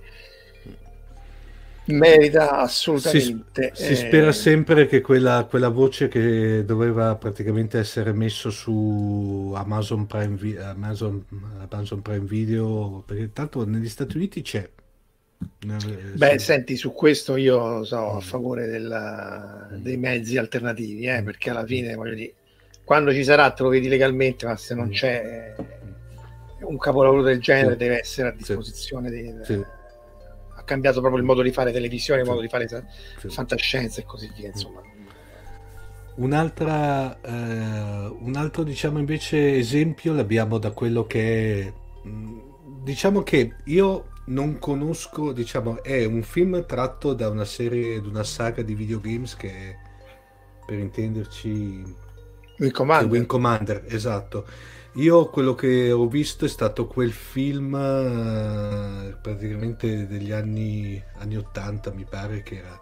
A: merita assolutamente.
C: Si, si
A: eh...
C: spera sempre che quella, quella voce che doveva praticamente essere messo su Amazon Prime, Amazon, Amazon Prime Video, perché tanto negli Stati Uniti c'è.
A: Beh, sì. Senti, su questo io sono mm. a favore della, dei mezzi alternativi, eh, mm. perché alla fine, voglio dire, quando ci sarà te lo vedi legalmente, ma se non mm. c'è un capolavoro del genere sì. deve essere a disposizione sì. dei... Sì. Ha cambiato proprio il modo di fare televisione, il sì. modo di fare sì. fantascienza e così via, insomma.
C: Un'altra eh, un altro diciamo invece esempio l'abbiamo da quello che è, diciamo che io non conosco, diciamo è un film tratto da una serie, da una saga di videogames che è, per intenderci,
A: Wing Commander.
C: Wing Commander, esatto. Io quello che ho visto è stato quel film eh, praticamente degli anni anni ottanta, mi pare, che era,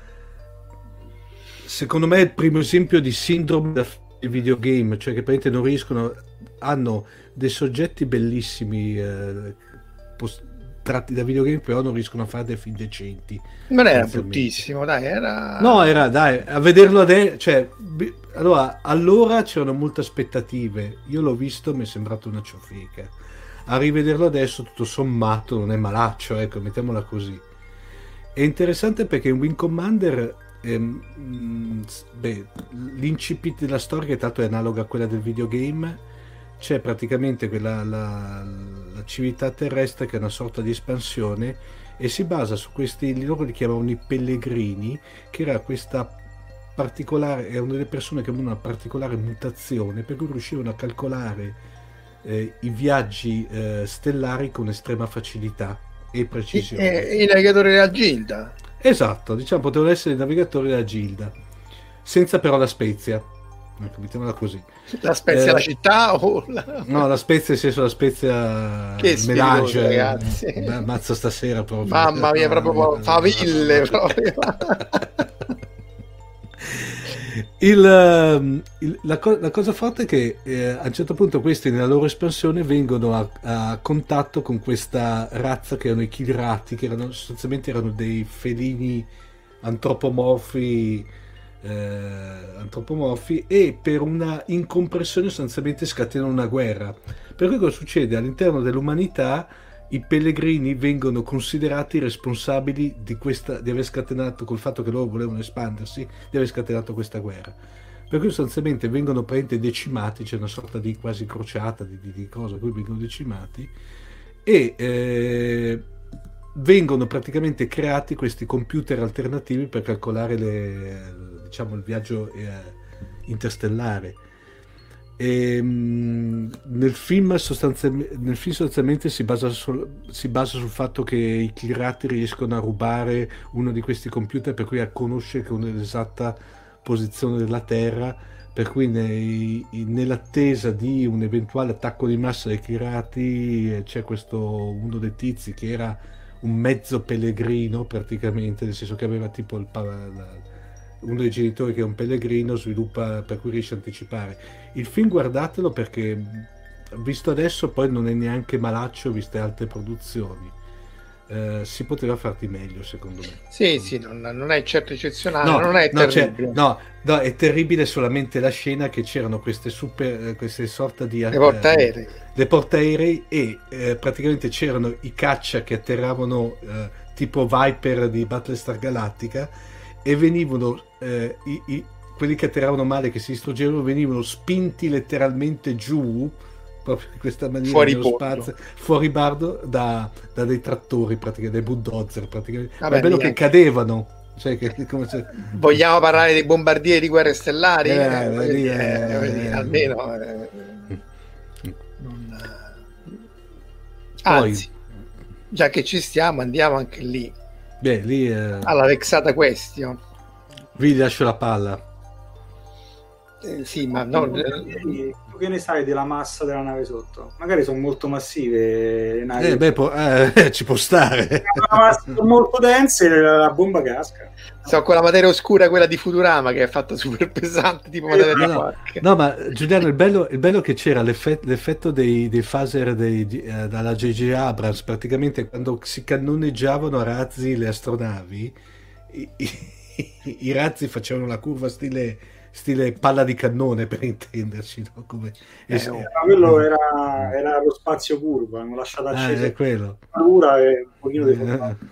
C: secondo me, il primo esempio di sindrome da videogame, cioè che praticamente non riescono, hanno dei soggetti bellissimi eh, post- tratti da videogame, però non riescono a fare dei film decenti.
A: Non era bruttissimo, dai, era...
C: No, era, dai, a vederlo adesso, cioè, b- allora, allora c'erano molte aspettative, io l'ho visto, mi è sembrato una ciofeca. A rivederlo adesso, tutto sommato, non è malaccio, ecco, mettiamola così. È interessante perché in Wing Commander, ehm, beh, l'incipit della storia, tanto è analoga a quella del videogame. C'è praticamente quella, la, la civiltà terrestre che è una sorta di espansione e si basa su questi, loro li chiamavano i pellegrini, che era questa particolare, è una delle persone che hanno una particolare mutazione per cui riuscivano a calcolare eh, i viaggi eh, stellari con estrema facilità e precisione.
A: I, i navigatori della Gilda.
C: Esatto, diciamo potevano essere i navigatori della Gilda, senza però la Spezia. Mettiamola così.
A: La Spezia, eh, la città o la...
C: No, la Spezia, nel senso la Spezia,
A: che
C: menage,
A: ragazzi.
C: Eh, mazza stasera proprio.
A: Mamma mia, proprio faville proprio.
C: il, il, la, co- la cosa forte è che eh, a un certo punto questi nella loro espansione vengono a, a contatto con questa razza che erano i Kilrati, che erano sostanzialmente erano dei felini antropomorfi Eh, antropomorfi, e per una incompressione sostanzialmente scatenano una guerra. Per cui cosa succede? All'interno dell'umanità i pellegrini vengono considerati responsabili di questa, di aver scatenato, col fatto che loro volevano espandersi, di aver scatenato questa guerra. Per cui sostanzialmente vengono praticamente decimati, c'è una sorta di quasi crociata di, di, di cosa, cui vengono decimati e eh, vengono praticamente creati questi computer alternativi per calcolare le, diciamo, il viaggio eh, interstellare. E, mh, nel film sostanzialmente, nel film sostanzialmente si basa, sul, si basa sul fatto che i Kilrati riescono a rubare uno di questi computer, per cui a conoscere con l'esatta posizione della Terra, per cui nei, nell'attesa di un eventuale attacco di massa dei Kilrati c'è questo, uno dei tizi che era un mezzo pellegrino praticamente, nel senso che aveva tipo il, uno dei genitori che è un pellegrino, sviluppa, per cui riesce a anticipare. Il film guardatelo, perché visto adesso poi non è neanche malaccio, viste altre produzioni. Eh, si poteva farti meglio, secondo me.
A: Sì, sì, non, non è certo eccezionale,
C: no,
A: non è
C: no,
A: terribile.
C: Cioè, no, no, è terribile solamente la scena che c'erano queste super, queste sorta di...
A: Le portaerei.
C: Eh, le portaerei e eh, praticamente c'erano i caccia che atterravano eh, tipo Viper di Battlestar Galactica, e venivano eh, i, i, quelli che atterravano male, che si distruggevano, venivano spinti letteralmente giù proprio in questa maniera,
A: fuori
C: nello spazio, fuori bardo da, da dei trattori, praticamente dei bulldozer praticamente.
A: Vabbè,
C: ma è bello che
A: anche...
C: cadevano, cioè che, come se...
A: vogliamo parlare dei bombardieri di Guerre Stellari?
C: Eh,
A: eh,
C: eh,
A: dire,
C: eh,
A: eh,
C: eh,
A: almeno eh, non...
C: Poi,
A: anzi, già che ci stiamo, andiamo anche lì.
C: Beh, lì eh...
A: alla vexata question.
C: Vi lascio la palla.
A: Eh, sì, ma no,
B: che ne sai della massa della nave sotto? Magari sono molto massive le navi.
C: Eh, beh, può, eh, ci può stare.
B: Sono molto dense, la bomba casca.
A: So, con la materia oscura, quella di Futurama, che è fatta super pesante, tipo materia
C: no,
A: di
C: no,
A: quark.
C: no, ma Giuliano, il bello, il bello è che c'era l'effetto, l'effetto dei, dei phaser dei, di, eh, dalla J J Abrams, praticamente quando si cannoneggiavano a razzi le astronavi, i, i, i razzi facevano la curva stile stile palla di cannone, per intenderci, no? Come
B: eh, es- no, quello era, era lo spazio curvo, hanno lasciato acceso,
C: ah, è quello.
B: E un pochino di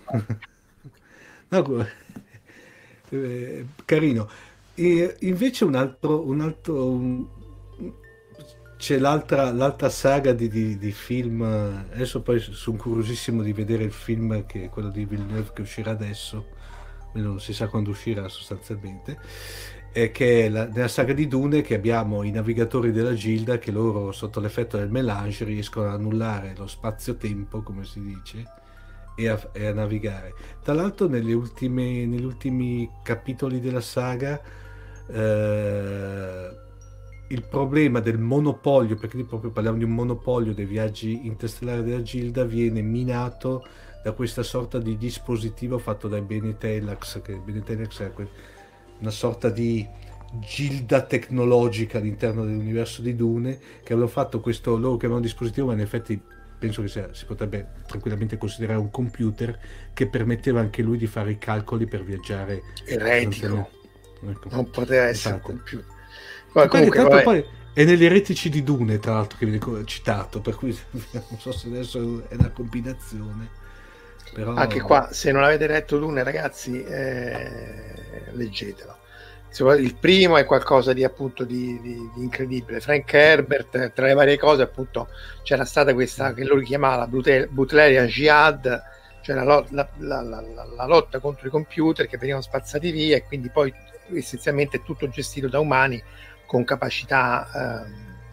C: no, eh, carino. E invece un altro, un altro un, c'è l'altra, l'altra saga di, di, di film. Adesso poi sono curiosissimo di vedere il film, che è quello di Villeneuve, che uscirà adesso, non si sa quando uscirà sostanzialmente, eh, che è la, nella saga di Dune, che abbiamo i navigatori della Gilda, che loro sotto l'effetto del melange riescono ad annullare lo spazio-tempo, come si dice, e a, e a navigare. Tra l'altro nelle ultime, negli ultimi capitoli della saga eh, il problema del monopolio, perché lì proprio parliamo di un monopolio dei viaggi interstellari della Gilda, viene minato da questa sorta di dispositivo fatto dai Bene Telax, che Bene Telax è una sorta di gilda tecnologica all'interno dell'universo di Dune, che avevano fatto questo, loro chiamano dispositivo, ma in effetti penso che sia, si potrebbe tranquillamente considerare un computer, che permetteva anche lui di fare i calcoli per viaggiare.
A: Eretico. Ecco. Non poteva essere un computer.
C: Poi, comunque, poi, poi è negli eretici di Dune, tra l'altro, che viene citato, per cui non so se adesso è una combinazione. Però... Anche
A: qua, se non avete letto Dune, ragazzi, eh, leggetelo. Il primo è qualcosa di appunto di, di, di incredibile. Frank Herbert, tra le varie cose, appunto, c'era stata questa che loro chiamava la Butlerian Jihad, cioè la, la, la, la, la lotta contro i computer che venivano spazzati via, e quindi poi essenzialmente è tutto gestito da umani con capacità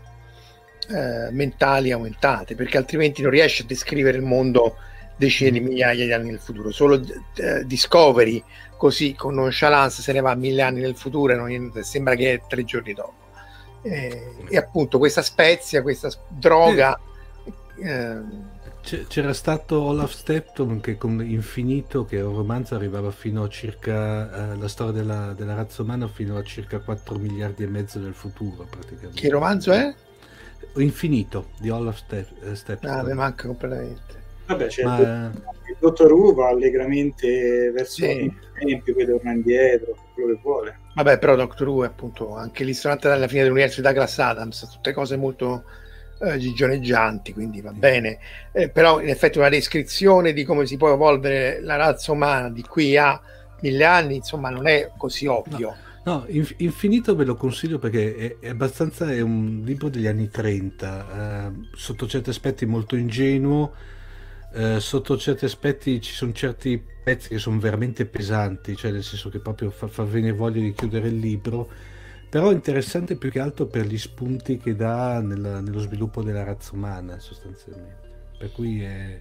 A: eh, eh, mentali aumentate, perché altrimenti non riesce a descrivere il mondo decine di migliaia di anni nel futuro. Solo eh, Discovery, così con nonchalance, se ne va a mille anni nel futuro e non, sembra che è tre giorni dopo. Eh, e appunto questa spezia, questa droga. Eh,
C: c'era stato Olaf Stepton, che con Infinito, che è un romanzo, arrivava fino a circa eh, la storia della, della razza umana fino a circa quattro miliardi e mezzo del futuro, praticamente.
A: Che romanzo è?
C: Infinito di Olaf Step, Stepton.
A: Ah, mi manca completamente.
B: Vabbè, c'è
C: Ma...
B: il, il dottor Who va allegramente verso
A: sì.
B: il tempo, poi torna indietro, quello che vuole.
A: Vabbè, però Doctor Who è appunto anche l'istante dalla fine dell'universo di Douglas Adams, tutte cose molto eh, gigioneggianti, quindi va bene. Eh, però in effetti una descrizione di come si può evolvere la razza umana di qui a mille anni, insomma, non è così ovvio.
C: No. No, Infinito ve lo consiglio perché è, è abbastanza, è un libro degli anni trenta, eh, sotto certi aspetti molto ingenuo, eh, sotto certi aspetti ci sono certi pezzi che sono veramente pesanti, cioè nel senso che proprio fa, fa venire voglia di chiudere il libro, però è interessante più che altro per gli spunti che dà nella, nello sviluppo della razza umana, sostanzialmente, per cui è,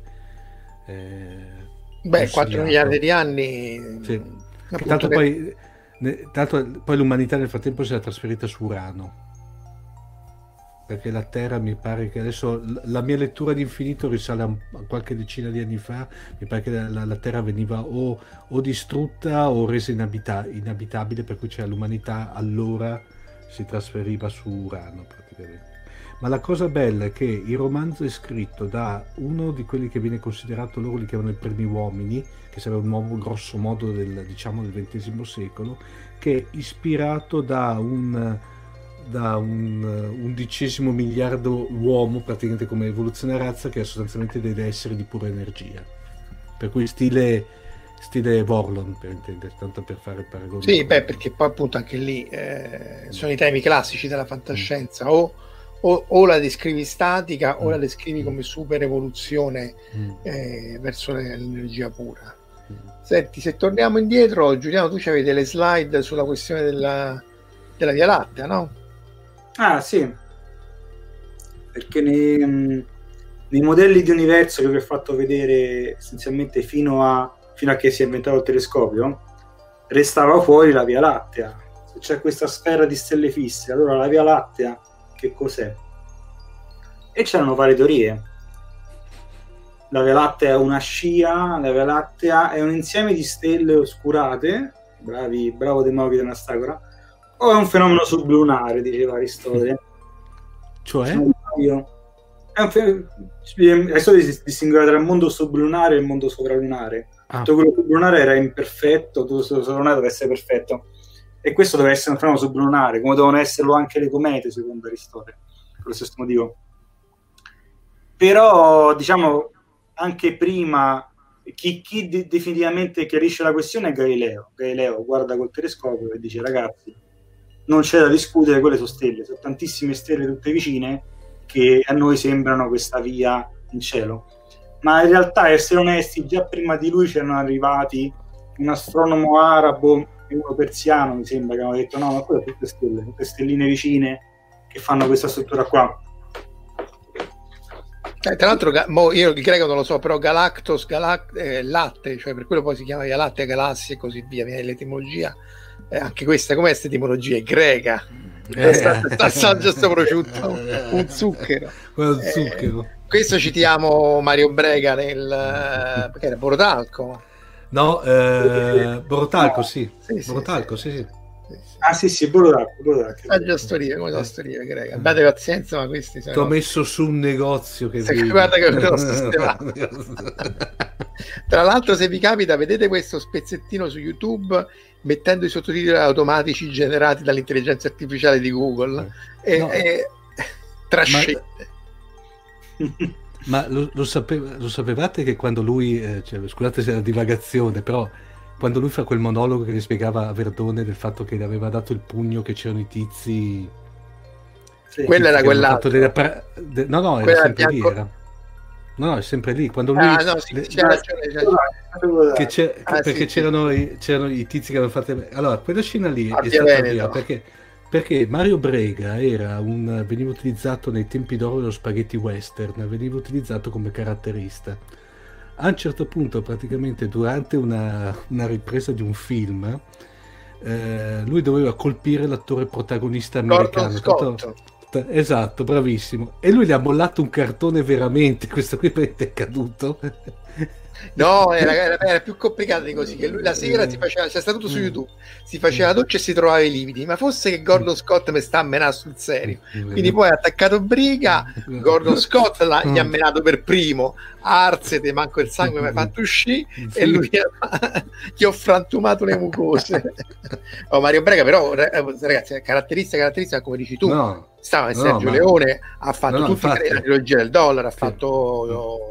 C: è
A: beh, quattro miliardi di anni,
C: sì. Tanto
A: per...
C: poi Tanto poi l'umanità nel frattempo si è trasferita su Urano, perché la Terra, mi pare che adesso, la mia lettura di Infinito risale a qualche decina di anni fa, mi pare che la, la Terra veniva o, o distrutta o resa inabita, inabitabile, per cui c'era l'umanità, allora si trasferiva su Urano praticamente. Ma la cosa bella è che il romanzo è scritto da uno di quelli che viene considerato, loro li chiamano i primi uomini, che sarebbe un uomo grosso modo del, diciamo, del ventesimo secolo, che è ispirato da un, da un undicesimo miliardo uomo, praticamente come evoluzione razza, che sostanzialmente deve essere di pura energia. Per cui stile, stile Vorlon, per intendere, tanto per fare il paragone.
A: Sì, beh, perché poi appunto anche lì eh, sono i temi classici della fantascienza, mm. o O, o la descrivi statica mm. o la descrivi come super evoluzione mm. eh, verso l'energia pura. Mm. Senti, se torniamo indietro, Giuliano, tu c'avevi delle slide sulla questione della, della Via Lattea, no?
B: Ah sì, perché nei, nei modelli di universo che vi ho fatto vedere essenzialmente fino a, fino a che si è inventato il telescopio, restava fuori la Via Lattea. Se c'è questa sfera di stelle fisse, allora la Via Lattea che cos'è. E c'erano varie teorie. La Via Lattea è una scia, la Via Lattea è un insieme di stelle oscurate, bravi, bravo Democrito Anastagora, o è un fenomeno sublunare, diceva Aristotele.
C: Cioè?
B: Io. È un fe- Aristotele si distingueva tra il mondo sublunare e il mondo sovralunare.
C: Ah.
B: Tutto quello sublunare era imperfetto, tutto quello sovralunare doveva essere perfetto. E questo deve essere un fenomeno sublunare, come devono esserlo anche le comete, secondo Aristotele, per lo stesso motivo. Però, diciamo, anche prima, chi, chi de- definitivamente chiarisce la questione è Galileo. Galileo guarda col telescopio e dice: ragazzi, non c'è da discutere, quelle sono stelle, sono tantissime stelle tutte vicine che a noi sembrano questa via in cielo. Ma in realtà, essere onesti, già prima di lui c'erano arrivati un astronomo arabo e uno persiano, mi sembra, che hanno detto: no, ma quelle sono tutte stelle, tutte stelline vicine che fanno questa struttura qua.
A: Eh, tra l'altro, mo io il greco non lo so, però Galactos, Galact- eh, latte, cioè per quello poi si chiama Via Lattea, galassia e così via, viene l'etimologia. Eh, anche questa, com'è questa etimologia? È greca. Eh, sta, sta assaggia sto prosciutto, un zucchero.
C: Un
A: Eh,
C: zucchero.
A: questo citiamo Mario Brega nel... perché era Borotalco?
C: No, eh, Borotalco, sì.
A: Sì, sì,
C: Borotalco,
A: sì.
C: sì, sì.
B: Ah sì, sì, Borotalco, Borotalco.
A: Saggia storia, come la storia greca. Abbiate pazienza, ma questi sono...
C: Ti ho messo su un negozio che
A: Se-
C: vedi.
A: guarda che ve lo sto sistemando. Tra l'altro, se vi capita, vedete questo spezzettino su YouTube mettendo i sottotitoli automatici generati dall'intelligenza artificiale di Google e,
C: No.
A: e trascette.
C: Ma lo, lo, sapeva- lo sapevate che quando lui, eh, cioè, scusate se è una divagazione, però quando lui fa quel monologo che gli spiegava a Verdone del fatto che gli aveva dato il pugno, che c'erano i tizi...
B: Sì.
A: Quella era
C: che avevano
A: quell'altro.
C: fatto delle appra- de- no, no, era
A: Quella
C: sempre
A: bianco-
C: lì, era. No, no, è sempre lì. Quando lui...
A: Ah, no, sì,
C: le-
A: c'è ragione, c'è ragione.
C: che c'è- che-
A: Ah,
C: perché
A: sì,
C: c'erano, I, c'erano i tizi che avevano fatto allora quella scena lì
A: A
C: è
A: Via
C: stata
A: Veneto.
C: vera perché, perché Mario Brega era un, veniva utilizzato nei tempi d'oro dello spaghetti western, veniva utilizzato come caratterista. A un certo punto, praticamente durante una, una ripresa di un film, eh, lui doveva colpire l'attore protagonista americano.
A: Gordon
C: Tanto-
A: Scott.
C: t- esatto, bravissimo, e lui gli ha mollato un cartone veramente, questo qui è caduto.
A: No, era, era- era più complicato di così. Che lui la sera si faceva, c'è stato tutto su YouTube, si faceva la doccia e si trovava i lividi. Ma fosse che Gordon Scott mi sta a menare sul serio. Quindi poi ha attaccato Briga, Gordon Scott l'ha, gli ha menato per primo, arsete, manco il sangue mi ha fatto uscire e lui gli ho frantumato le mucose. Oh, Mario Brega però, ragazzi, è caratteristica, caratteristica come dici tu.
C: No,
A: Stava in
C: no,
A: Sergio
C: ma-
A: Leone, ha fatto
C: no, no,
A: tutti
C: infatti.
A: la trilogia del dollaro, ha
C: Sì.
A: fatto...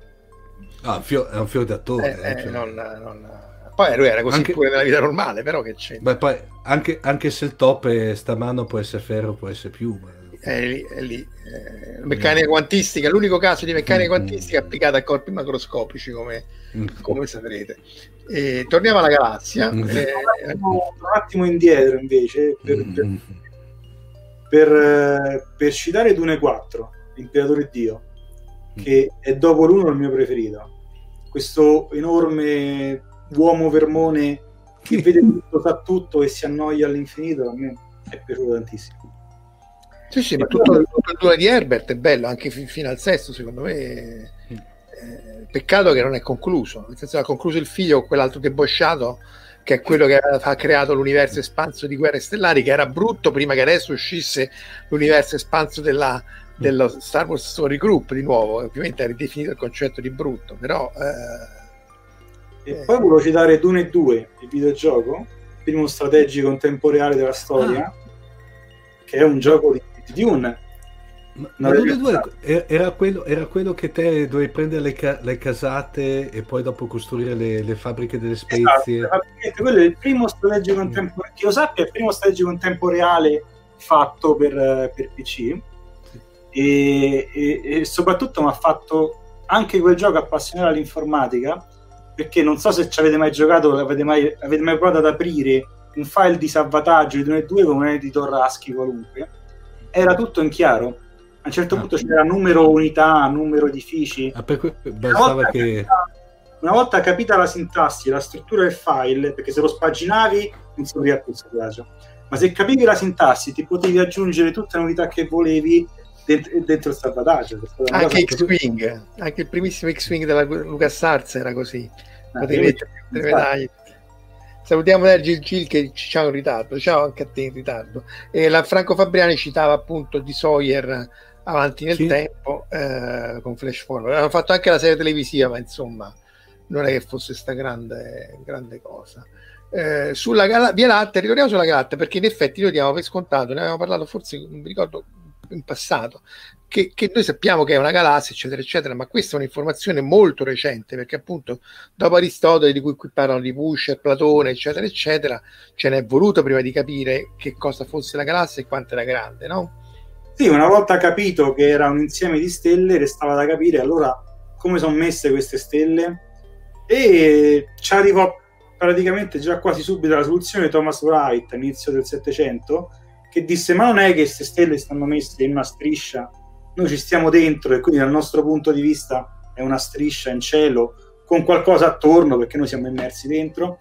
C: ah, fio- è un fiore d'attore.
A: Eh, eh,
C: cioè.
A: non, non... Poi lui era così
C: Anche-
A: pure nella vita normale, però che c'è?
C: Beh, poi anche, anche se il top è sta mano può essere ferro, può essere piuma.
A: È lì, è lì. Eh, meccanica quantistica, l'unico caso di meccanica quantistica applicata a corpi macroscopici, come,
C: Mm.
A: come saprete. E torniamo alla galassia.
C: Mm.
A: Eh,
B: Un attimo indietro invece per, per,
C: Mm.
B: per, eh, per citare Dune quattro, L'imperatore Dio, che è dopo l'uno il mio preferito, questo enorme uomo vermone che vede tutto, sa tutto e si annoia all'infinito, a me è piaciuto tantissimo.
A: sì, sì, ma tutto, tutto il due di Herbert è bello, anche fi- fino al sesto, secondo me. Eh, peccato che non è concluso, nel senso che ha concluso il figlio con quell'altro debosciato che è quello che ha creato l'universo espanso di Guerre Stellari, che era brutto prima che adesso uscisse l'universo espanso della, dello Star Wars Story Group di nuovo. Ovviamente ha ridefinito il concetto di brutto, però eh,
B: E poi volevo citare Dune due, il videogioco, il primo strategico in tempo reale della storia, che è un gioco di, di Dune.
C: Ma,
B: No,
C: ma
B: in
C: Dune due
B: realtà-
C: era, era quello, era quello che te dovevi prendere le, ca- le casate e poi dopo costruire le, le fabbriche delle spezie.
B: Esatto, praticamente quello è il primo strategico in tempo, che io sappia, è il primo strategico in tempo reale fatto per, eh, per P C. E, e, e soprattutto mi ha fatto anche quel gioco appassionare all'informatica, perché non so se ci avete mai giocato, avete mai, avete mai provato ad aprire un file di salvataggio di Dune due con un editor ASCII qualunque. Era tutto in chiaro. A un certo
C: Ah.
B: punto c'era numero unità, numero edifici.
C: Ah, per que-
B: Una
C: bastava
B: volta,
C: che...
B: capita, una volta capita la sintassi, la struttura del file, perché se lo spaginavi non si apriva più il salvataggio. ma se capivi la sintassi ti potevi aggiungere tutte le novità che volevi dentro, dentro il salvataggio.
A: Anche X-Wing, anche il primissimo X-Wing della LucasArts era così, potevi mettere tutte le medaglie. Salutiamo Ergil Gil che ci ha in ritardo, ciao anche a te in ritardo. E la Franco Fabriani citava appunto di Sawyer avanti nel sì. tempo eh, con Flash Forward. Hanno fatto anche la serie televisiva, ma insomma non è che fosse sta grande, grande cosa. Eh, sulla Gal- Via Lattea, ritorniamo sulla Galattea, perché in effetti noi diamo per scontato, ne avevamo parlato forse, non mi ricordo, in passato, che, che noi sappiamo che è una galassia eccetera eccetera, ma questa è un'informazione molto recente, perché appunto dopo Aristotele, di cui qui parlano di Pusher, Platone eccetera eccetera, ce n'è voluto prima di capire che cosa fosse la galassia e quanto era grande, no?
B: Sì, una volta capito che era un insieme di stelle, restava da capire allora come sono messe queste stelle, e ci arrivò praticamente già quasi subito la soluzione di Thomas Wright all'inizio del Settecento, che disse: ma non è che queste stelle stanno messe in una striscia, noi ci stiamo dentro e quindi dal nostro punto di vista è una striscia in cielo con qualcosa attorno perché noi siamo immersi dentro.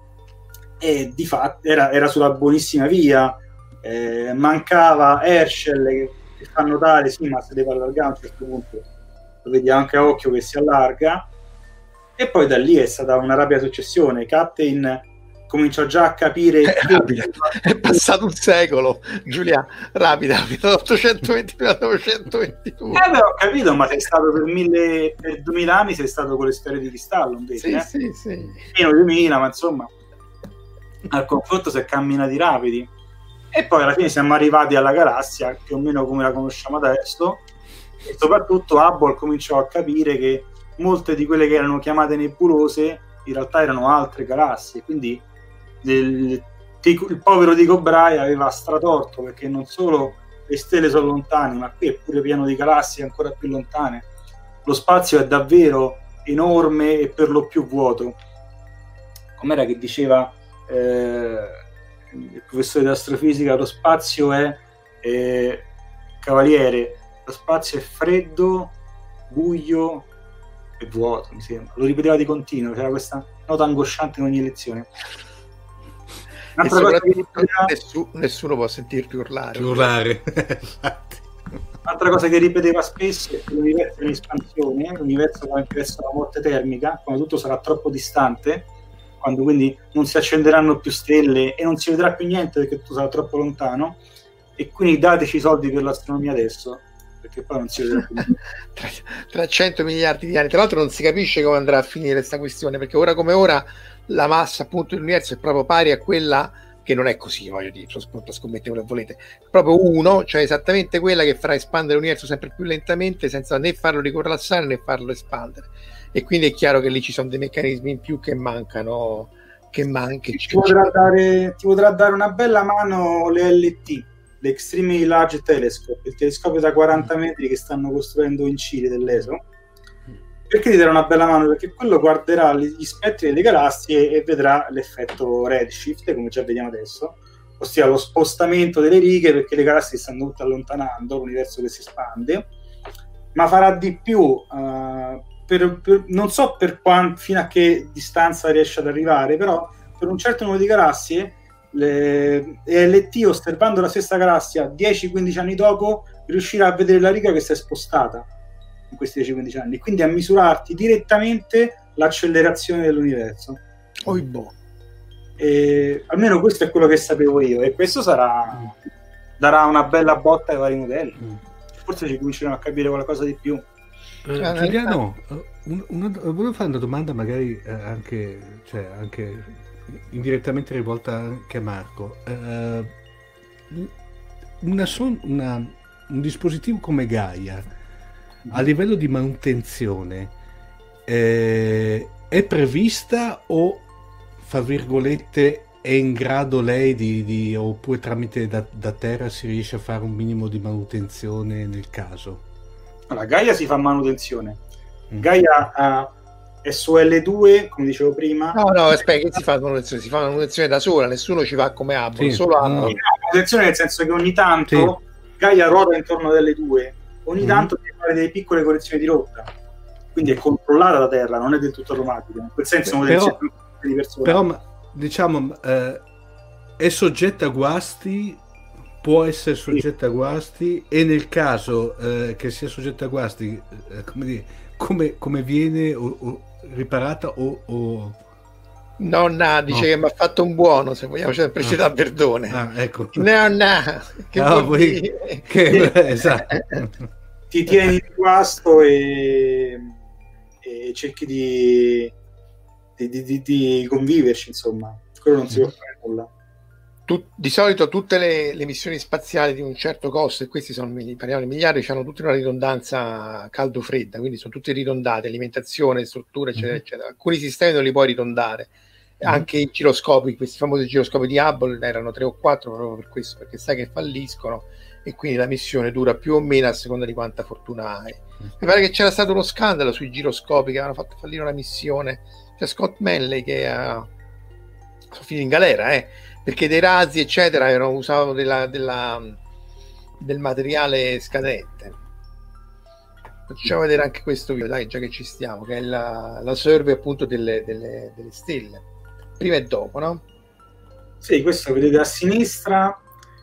B: E di fatto era, era sulla buonissima via. Eh, mancava Herschel che, che fa notare sì, ma se deve allargare a un certo punto lo vediamo anche a occhio che si allarga, e poi da lì è stata una rapida successione. Captain cominciò già a capire
A: è, rapida. È passato un secolo, Giulia, rapida, dall'ottocentoventi al novecentoventidue.
B: Eh beh, ho capito, ma sei stato per mille per duemila anni, sei stato con le sfere di cristallo invece,
A: sì,
B: eh?
A: sì, sì.
B: Meno duemila, ma insomma al confronto si è camminati rapidi. E poi alla fine siamo arrivati alla galassia più o meno come la conosciamo adesso, e soprattutto Hubble cominciò a capire che molte di quelle che erano chiamate nebulose in realtà erano altre galassie, quindi il, il povero Tycho Brahe aveva stratorto, perché non solo le stelle sono lontane, ma qui è pure pieno di galassie ancora più lontane. Lo spazio è davvero enorme e per lo più vuoto. Com'era che diceva eh, il professore di astrofisica? Lo spazio è eh, Cavaliere, lo spazio è freddo, buio e vuoto, mi sembra. Lo ripeteva di continuo, c'era questa nota angosciante in ogni lezione.
A: E soprattutto ripeteva... nessuno, nessuno può sentirti urlare.
C: Urlare.
B: Un'altra cosa che ripeteva spesso è che l'universo è in espansione, l'universo va verso la morte termica, quando tutto sarà troppo distante, quando quindi non si accenderanno più stelle e non si vedrà più niente perché tutto sarà troppo lontano, e quindi dateci i soldi per l'astronomia adesso, perché poi non si vedrà più niente.
A: tra, tra cento miliardi di anni. Tra l'altro non si capisce come andrà a finire questa questione, perché ora come ora la massa appunto dell'universo è proprio pari a quella, che non è così, voglio dire, spunto a scommettere quello che volete, proprio uno, cioè esattamente quella che farà espandere l'universo sempre più lentamente senza né farlo ricollassare né farlo espandere, e quindi è chiaro che lì ci sono dei meccanismi in più che mancano, che manca.
B: Ti potrà dare, ti potrà dare una bella mano le L T, l'Extremely Large Telescope, il telescopio da quaranta metri che stanno costruendo in Cile dell'E S O. Perché ti darà una bella mano? Perché quello guarderà gli spettri delle galassie e vedrà l'effetto redshift, come già vediamo adesso, ossia lo spostamento delle righe, perché le galassie stanno tutte allontanando, l'universo che si espande, ma farà di più, uh, per, per, non so per quant, fino a che distanza riesce ad arrivare, però per un certo numero di galassie le L T, osservando la stessa galassia dieci quindici anni dopo, riuscirà a vedere la riga che si è spostata in questi dieci quindici anni, quindi a misurarti direttamente l'accelerazione dell'universo.
A: Oh, boh.
B: E almeno questo è quello che sapevo io, e questo sarà darà una bella botta ai vari modelli. Mm. Forse ci cominceremo a capire qualcosa di più.
C: Eh, Giuliano, un, una, volevo fare una domanda magari eh, anche, cioè, anche indirettamente rivolta anche a Marco. Eh, una, una, un dispositivo come Gaia a livello di manutenzione eh, è prevista o, fra virgolette, è in grado lei di, di oppure tramite da, da terra si riesce a fare un minimo di manutenzione nel caso?
B: Allora, Gaia si fa manutenzione. Mm. Gaia uh, è su L due, come dicevo prima.
A: No, no, aspetta, che si fa manutenzione? Si fa manutenzione da sola, nessuno ci va come Hubble, sì, solo
B: no. Manutenzione nel senso che ogni tanto sì. Gaia ruota intorno ad L due, ogni mm. tanto deve fare delle piccole correzioni di rotta, quindi è controllata da terra, non è del tutto automatica, in quel senso.
C: Però, di però diciamo eh, è soggetta a guasti, può essere soggetta a guasti, e nel caso eh, che sia soggetta a guasti, eh, come, dire, come, come viene o, o riparata o... o...
A: Nonna dice no. che mi ha fatto un buono, se vogliamo sempre ah. citare Verdone.
C: Ah, ecco.
A: Nonna, che
C: ah,
A: vuol
C: voi...
A: dire?
C: Che... esatto.
B: Ti tieni in guasto e, e cerchi di, di, di, di, di conviverci, insomma. Quello non si può fare nulla.
A: Tut, di solito tutte le, le missioni spaziali di un certo costo, e questi sono parliamo di miliardi, hanno tutte una ridondanza caldo-fredda, quindi sono tutte ridondate, alimentazione, struttura, eccetera, mm-hmm. eccetera. Alcuni sistemi non li puoi ridondare, mm-hmm. anche i giroscopi, questi famosi giroscopi di Hubble erano tre o quattro proprio per questo, perché sai che falliscono e quindi la missione dura più o meno a seconda di quanta fortuna hai. Mm-hmm. Mi pare che c'era stato uno scandalo sui giroscopi che avevano fatto fallire una missione, c'è Scott Manley che ha sono finiti in galera, eh perché dei razzi eccetera erano usavano della, della, del materiale scadente. Facciamo vedere anche questo video, dai, già che ci stiamo, che è la, la survey appunto delle, delle, delle stelle prima e dopo, no?
B: Sì, questo vedete a sinistra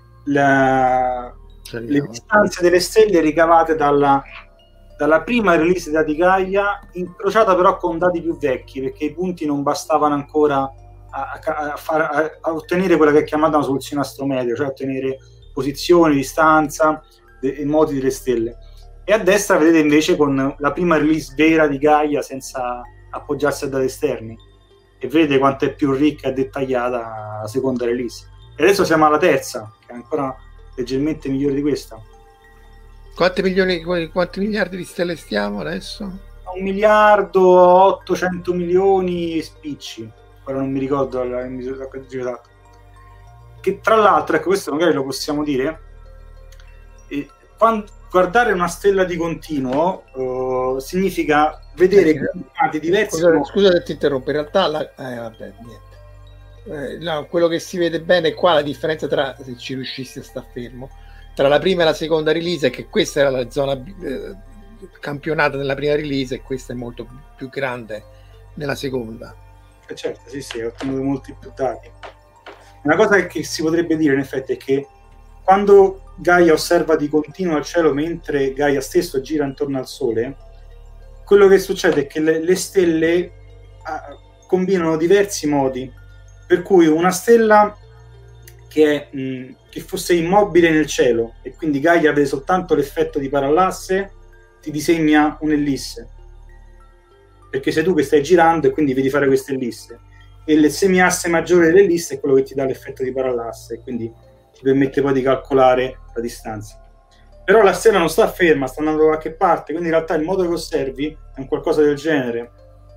B: la, le distanze delle stelle ricavate dalla, dalla prima release di Gaia, incrociata però con dati più vecchi, perché i punti non bastavano ancora A, a, far, a, a ottenere quella che è chiamata una soluzione astrometrica, cioè ottenere posizioni, distanza e modi delle stelle. E a destra vedete invece con la prima release vera di Gaia senza appoggiarsi a dati esterni, e vedete quanto è più ricca e dettagliata la seconda release. E adesso siamo alla terza, che è ancora leggermente migliore di questa.
A: Quanti milioni, quanti miliardi di stelle stiamo adesso?
B: Un miliardo ottocento milioni spicci. Ora non mi ricordo la misura esatto. Che tra l'altro, ecco, questo magari lo possiamo dire, eh, quando, guardare una stella di continuo uh, significa vedere eh, diversi.
A: Scusa, scusa se ti interrompo, in realtà la, eh, vabbè, niente. Eh, no, quello che si vede bene è qua la differenza tra, se ci riuscissi a stare fermo, tra la prima e la seconda release, è che questa era la zona eh, campionata nella prima release e questa è molto più grande nella seconda.
B: Certo, sì, sì, ho ottenuto molti più dati. Una cosa che si potrebbe dire in effetti è che quando Gaia osserva di continuo al cielo mentre Gaia stesso gira intorno al Sole, quello che succede è che le, le stelle ah, combinano diversi modi, per cui una stella che, è, mh, che fosse immobile nel cielo e quindi Gaia vede soltanto l'effetto di parallasse, ti disegna un'ellisse, perché sei tu che stai girando e quindi vedi fare queste ellisse, e il semiasse maggiore dell'ellisse è quello che ti dà l'effetto di parallasse e quindi ti permette poi di calcolare la distanza. Però la stella non sta ferma, sta andando da qualche parte, quindi in realtà il modo che osservi è un qualcosa del genere.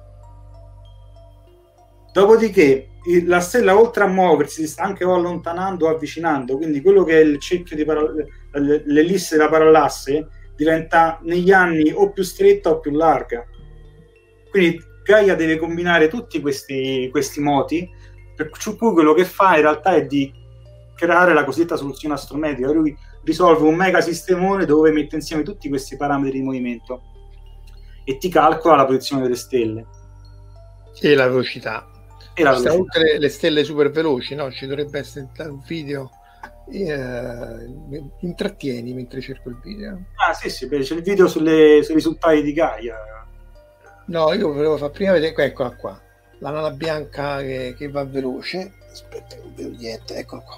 B: Dopodiché la stella, oltre a muoversi, si sta anche o allontanando o avvicinando, quindi quello che è il cerchio di paral- l'ellisse della parallasse diventa negli anni o più stretta o più larga. Quindi Gaia deve combinare tutti questi, questi moti, per cui quello che fa in realtà è di creare la cosiddetta soluzione astrometrica. Lui risolve un mega sistemone dove mette insieme tutti questi parametri di movimento e ti calcola la posizione delle stelle
A: e la velocità.
B: E la velocità.
A: Tutte le, le stelle super veloci, no? Ci dovrebbe essere un video. Eh, intrattieni mentre cerco il video.
B: Ah sì sì, beh, c'è il video sulle, sui risultati di Gaia.
A: No, io volevo far prima vedere, eccola qua, la nana bianca che, che va veloce. Aspetta, non vedo niente, eccola qua.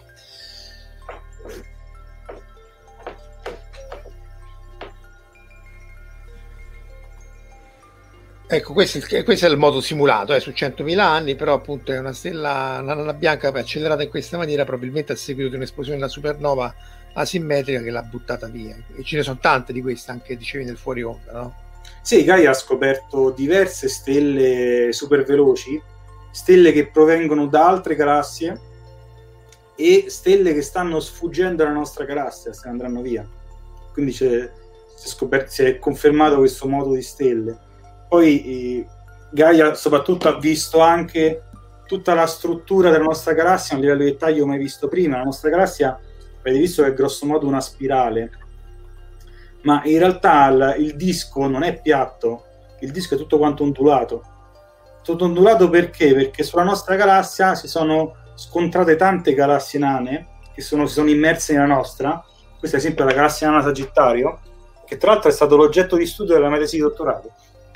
A: Ecco, questo, questo è il modo simulato, è eh, su centomila anni, però appunto è una stella, una nana bianca accelerata in questa maniera, probabilmente a seguito di un'esplosione della supernova asimmetrica che l'ha buttata via. E ce ne sono tante di queste, anche dicevi nel fuori onda, no?
B: Sì, Gaia ha scoperto diverse stelle super veloci, stelle che provengono da altre galassie e stelle che stanno sfuggendo dalla nostra galassia, se ne andranno via. Quindi c'è, si, è scoperto, si è confermato questo modo di stelle. Poi eh, Gaia soprattutto ha visto anche tutta la struttura della nostra galassia a un livello di dettaglio mai visto prima. La nostra galassia, avete visto che è grosso modo una spirale, ma in realtà il, il disco non è piatto, il disco è tutto quanto ondulato. Tutto ondulato perché? Perché sulla nostra galassia si sono scontrate tante galassie nane che sono, si sono immerse nella nostra. Questa è ad esempio la galassia nana Sagittario, che tra l'altro è stato l'oggetto di studio della mia tesi di dottorato,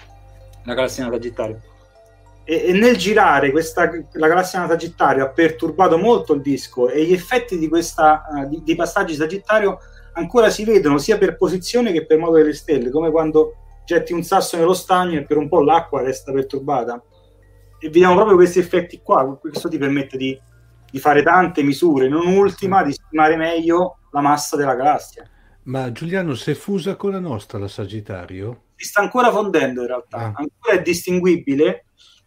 B: la galassia nana Sagittario. E, e nel girare questa, la galassia nana Sagittario ha perturbato molto il disco, e gli effetti di, questa, uh, di, di passaggi Sagittario ancora si vedono sia per posizione che per modo delle stelle, come quando getti un sasso nello stagno e per un po' l'acqua resta perturbata. E vediamo proprio questi effetti qua. Questo ti permette di, di fare tante misure, non ultima di stimare meglio la massa della galassia.
C: Ma Giuliano, si è fusa con la nostra, la Sagittario?
B: Si sta ancora fondendo in realtà,
C: ah.
B: ancora è distinguibile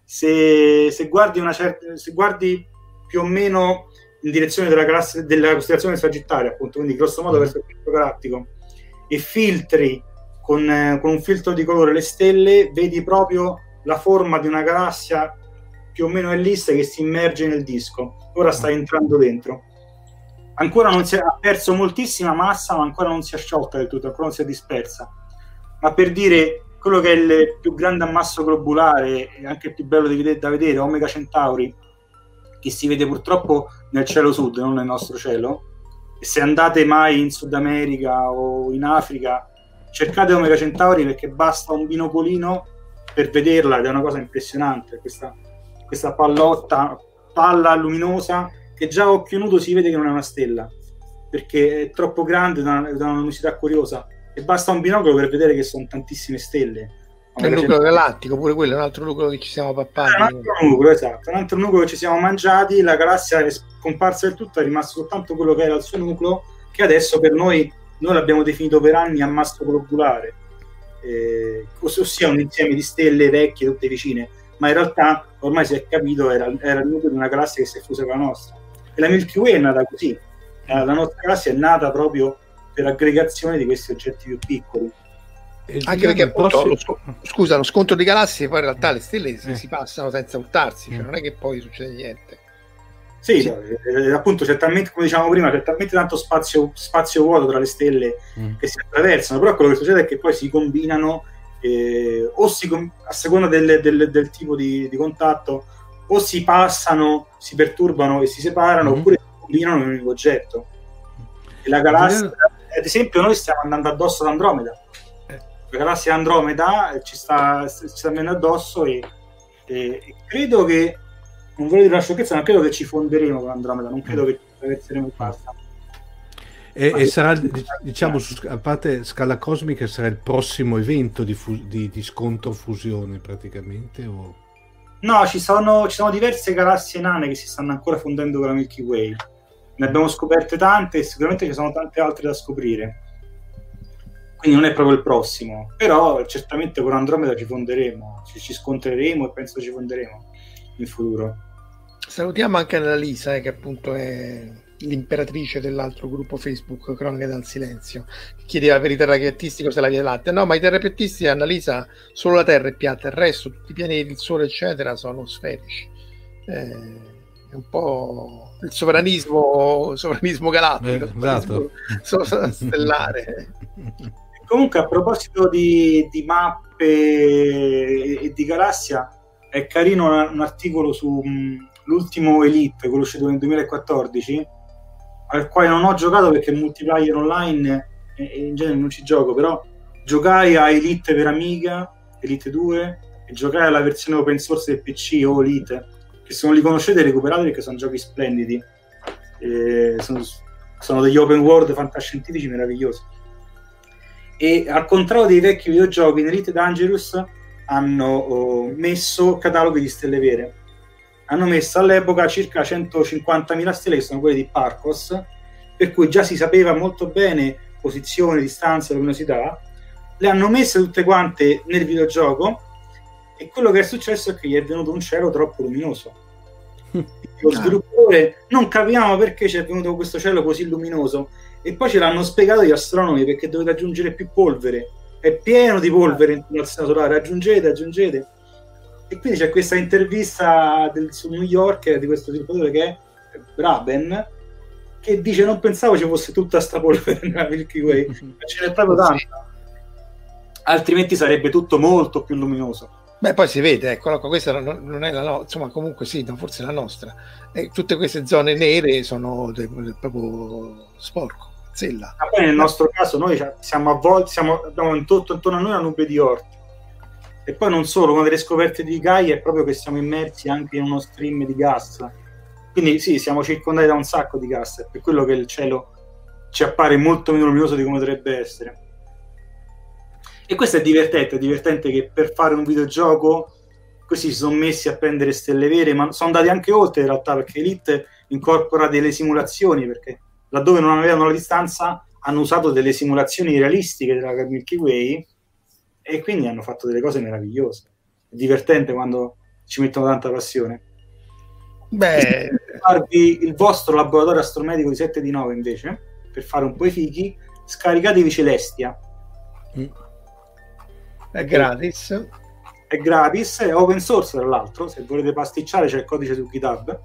B: se, se guardi una certa, se guardi più o meno in direzione della galassia, della costellazione Sagittaria, appunto, quindi grosso modo mm. verso il centro galattico, e filtri con, eh, con un filtro di colore le stelle, vedi proprio la forma di una galassia più o meno ellisse che si immerge nel disco. Ora sta entrando dentro. Ancora non si è, ha perso moltissima massa, ma ancora non si è sciolta del tutto, ancora non si è dispersa. Ma per dire, quello che è il più grande ammasso globulare e anche il più bello di vedere, da vedere, Omega Centauri, che si vede purtroppo nel cielo sud, non nel nostro cielo, e se andate mai in Sud America o in Africa, cercate Omega Centauri, perché basta un binocolino per vederla, ed è una cosa impressionante, questa, questa pallotta, palla luminosa, che già a occhio nudo si vede che non è una stella, perché è troppo grande da una, da una luminosità curiosa, e basta un binocolo per vedere che sono tantissime stelle.
A: Il nucleo galattico, pure quello è un altro nucleo che ci siamo pappati.
B: È un altro nucleo, esatto, un altro nucleo che ci siamo mangiati. La galassia è scomparsa del tutto, è rimasto soltanto quello che era il suo nucleo, che adesso per noi, noi l'abbiamo definito per anni ammasso globulare, eh, ossia un insieme di stelle vecchie tutte vicine, ma in realtà ormai si è capito era, era il nucleo di una galassia che si è fusa con la nostra. E la Milky Way è nata così, eh, la nostra galassia è nata proprio per aggregazione di questi oggetti più piccoli.
A: Anche perché appunto, lo, scusa, lo scontro di galassie, poi in realtà le stelle eh. si passano senza urtarsi, cioè non è che poi succede niente.
B: Sì, sì. Eh, appunto c'è talmente, come dicevamo prima, c'è talmente tanto spazio, spazio vuoto tra le stelle mm. che si attraversano, però quello che succede è che poi si combinano, eh, o si, a seconda del, del, del tipo di, di contatto, o si passano, si perturbano e si separano, mm. oppure si combinano in un unico oggetto. E la galassia, ad esempio, noi stiamo andando addosso ad Andromeda. La galassia Andromeda ci sta, ci sta venendo addosso, e, e, e credo che, non voglio dire una sciocchezza, ma credo che ci fonderemo con Andromeda, non credo che ci attraverseremo il pasta.
C: E, e sarà, diciamo, su, a parte scala cosmica, sarà il prossimo evento di, fu, di, di scontro fusione praticamente? O...
B: No, ci sono, ci sono diverse galassie nane che si stanno ancora fondendo con la Milky Way. Ne abbiamo scoperte tante e sicuramente ci sono tante altre da scoprire. Quindi non è proprio il prossimo, però certamente con Andromeda ci fonderemo, ci, ci scontreremo, e penso ci fonderemo in futuro.
A: Salutiamo anche Annalisa, eh, che appunto è l'imperatrice dell'altro gruppo Facebook Cronache dal Silenzio, che chiedeva per i terrapiattisti cosa è la Via Lattea. No, ma i terrapiattisti, Annalisa, solo la Terra è piatta, il resto, tutti i pianeti, il Sole eccetera, sono sferici. Eh, è un po' il sovranismo sovranismo galattico,
C: eh, esatto.
A: sovranismo stellare.
B: Comunque, a proposito di, di mappe e di galassia, è carino un, un articolo su um, l'ultimo Elite, quello uscito nel duemilaquattordici, al quale non ho giocato perché multiplayer online e, e in genere non ci gioco, però giocai a Elite per Amiga, Elite due, e giocai alla versione open source del P C o Elite, che se non li conoscete recuperate perché sono giochi splendidi, e sono, sono degli open world fantascientifici meravigliosi. E al contrario dei vecchi videogiochi, in Elite Dangerous hanno oh, messo cataloghi di stelle vere. Hanno messo all'epoca circa centocinquantamila stelle, che sono quelle di Parcos, per cui già si sapeva molto bene posizione, distanza, luminosità. Le hanno messe tutte quante nel videogioco, e quello che è successo è che gli è venuto un cielo troppo luminoso. Lo sviluppatore non capiamo perché ci è venuto questo cielo così luminoso, e poi ce l'hanno spiegato gli astronomi, perché dovete aggiungere più polvere, è pieno di polvere intorno al sistema solare, aggiungete, aggiungete. E quindi c'è questa intervista del, su New York di questo sviluppatore che è Braben, che dice: non pensavo ci fosse tutta sta polvere nella Milky Way, ma ce n'è proprio tanta, altrimenti sarebbe tutto molto più luminoso.
A: Beh, poi si vede, ecco, questa non, non è la nostra, insomma, comunque sì, no, forse la nostra. E tutte queste zone nere sono de, de, proprio sporco, zella.
B: Ma poi nel nostro caso noi siamo avvolti, siamo, abbiamo intorno, intorno a noi una nube di orti. E poi non solo, una delle scoperte di Gaia è proprio che siamo immersi anche in uno stream di gas. Quindi sì, siamo circondati da un sacco di gas, è per quello che il cielo ci appare molto meno luminoso di come dovrebbe essere. E questo è divertente, è divertente che per fare un videogioco così si sono messi a prendere stelle vere, ma sono andati anche oltre in realtà, perché Elite incorpora delle simulazioni, perché laddove non avevano la distanza hanno usato delle simulazioni realistiche della Milky Way, e quindi hanno fatto delle cose meravigliose. È divertente quando ci mettono tanta passione.
A: Beh,
B: per farvi il vostro laboratorio astromedico di sette di nove invece, per fare un po' i fighi, scaricatevi Celestia.
A: Mm. È gratis.
B: È gratis, è open source tra l'altro, se volete pasticciare c'è il codice su GitHub.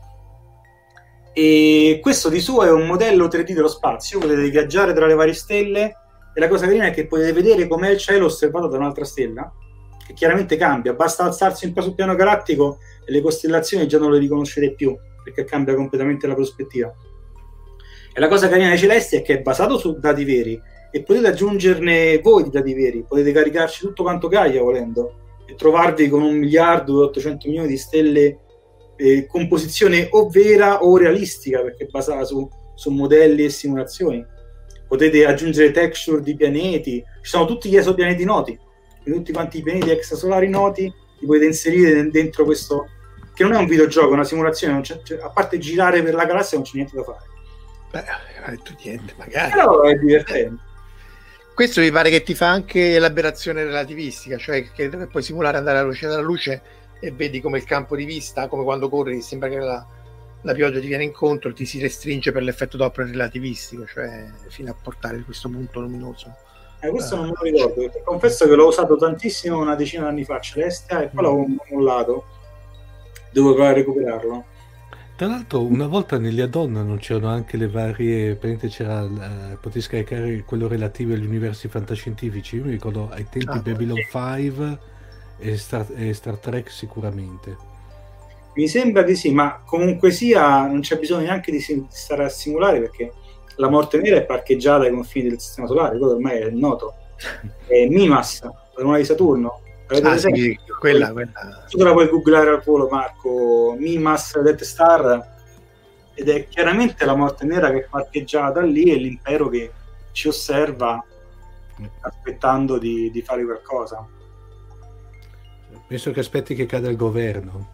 B: E questo di suo è un modello tre D dello spazio, potete viaggiare tra le varie stelle. E la cosa carina è che potete vedere com'è il cielo osservato da un'altra stella, che chiaramente cambia, basta alzarsi un po' sul piano galattico e le costellazioni già non le riconoscete più, perché cambia completamente la prospettiva. E la cosa carina dei Celesti è che è basato su dati veri, e potete aggiungerne voi di dati veri, potete caricarci tutto quanto Gaia volendo, e trovarvi con un miliardo e ottocento milioni di stelle eh, composizione o vera o realistica, perché è basata su, su modelli e simulazioni. Potete aggiungere texture di pianeti, ci sono tutti gli esopianeti noti, tutti quanti i pianeti extrasolari noti li potete inserire dentro questo, che non è un videogioco, è una simulazione, non c'è, cioè, a parte girare per la galassia non c'è niente da fare.
A: Beh, non hai detto niente, magari.
B: Però è divertente.
A: Questo mi pare che ti fa anche l'aberrazione relativistica, cioè che puoi simulare andare alla velocità della luce e vedi come il campo di vista, come quando corri, sembra che la la pioggia ti viene incontro, ti si restringe per l'effetto Doppler relativistico, cioè fino a portare questo punto luminoso.
B: Eh, questo uh, non me lo ricordo, perché confesso che l'ho usato tantissimo una decina di anni fa, Celestia, e poi l'ho mollato. Devo provare a recuperarlo.
C: Tra l'altro, una volta negli add-on non c'erano anche le varie, praticamente c'era, uh, potevi scaricare quello relativo agli universi fantascientifici. Io mi ricordo ai tempi ah, Babylon sì. cinque e Star, e Star Trek sicuramente.
B: Mi sembra di sì, ma comunque sia non c'è bisogno neanche di stare a simulare, perché la morte nera è parcheggiata ai confini del sistema solare, quello ormai è noto. È Mimas, la luna di Saturno.
A: Ah, sì, quella, quella.
B: Tu la puoi googlare al volo, Marco. Mimas Death Star, ed è chiaramente la morte nera che è parcheggiata lì, e l'impero che ci osserva aspettando di, di fare qualcosa.
C: Penso che aspetti che cada il governo.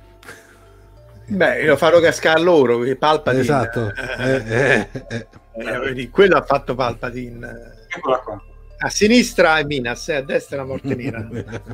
A: Beh, lo farò cascare loro, Palpatine.
C: Esatto. Eh, eh, eh.
A: Eh, quello ha fatto Palpatine.
B: Eccola qua.
A: A sinistra è Minas, e a destra è la morte nera.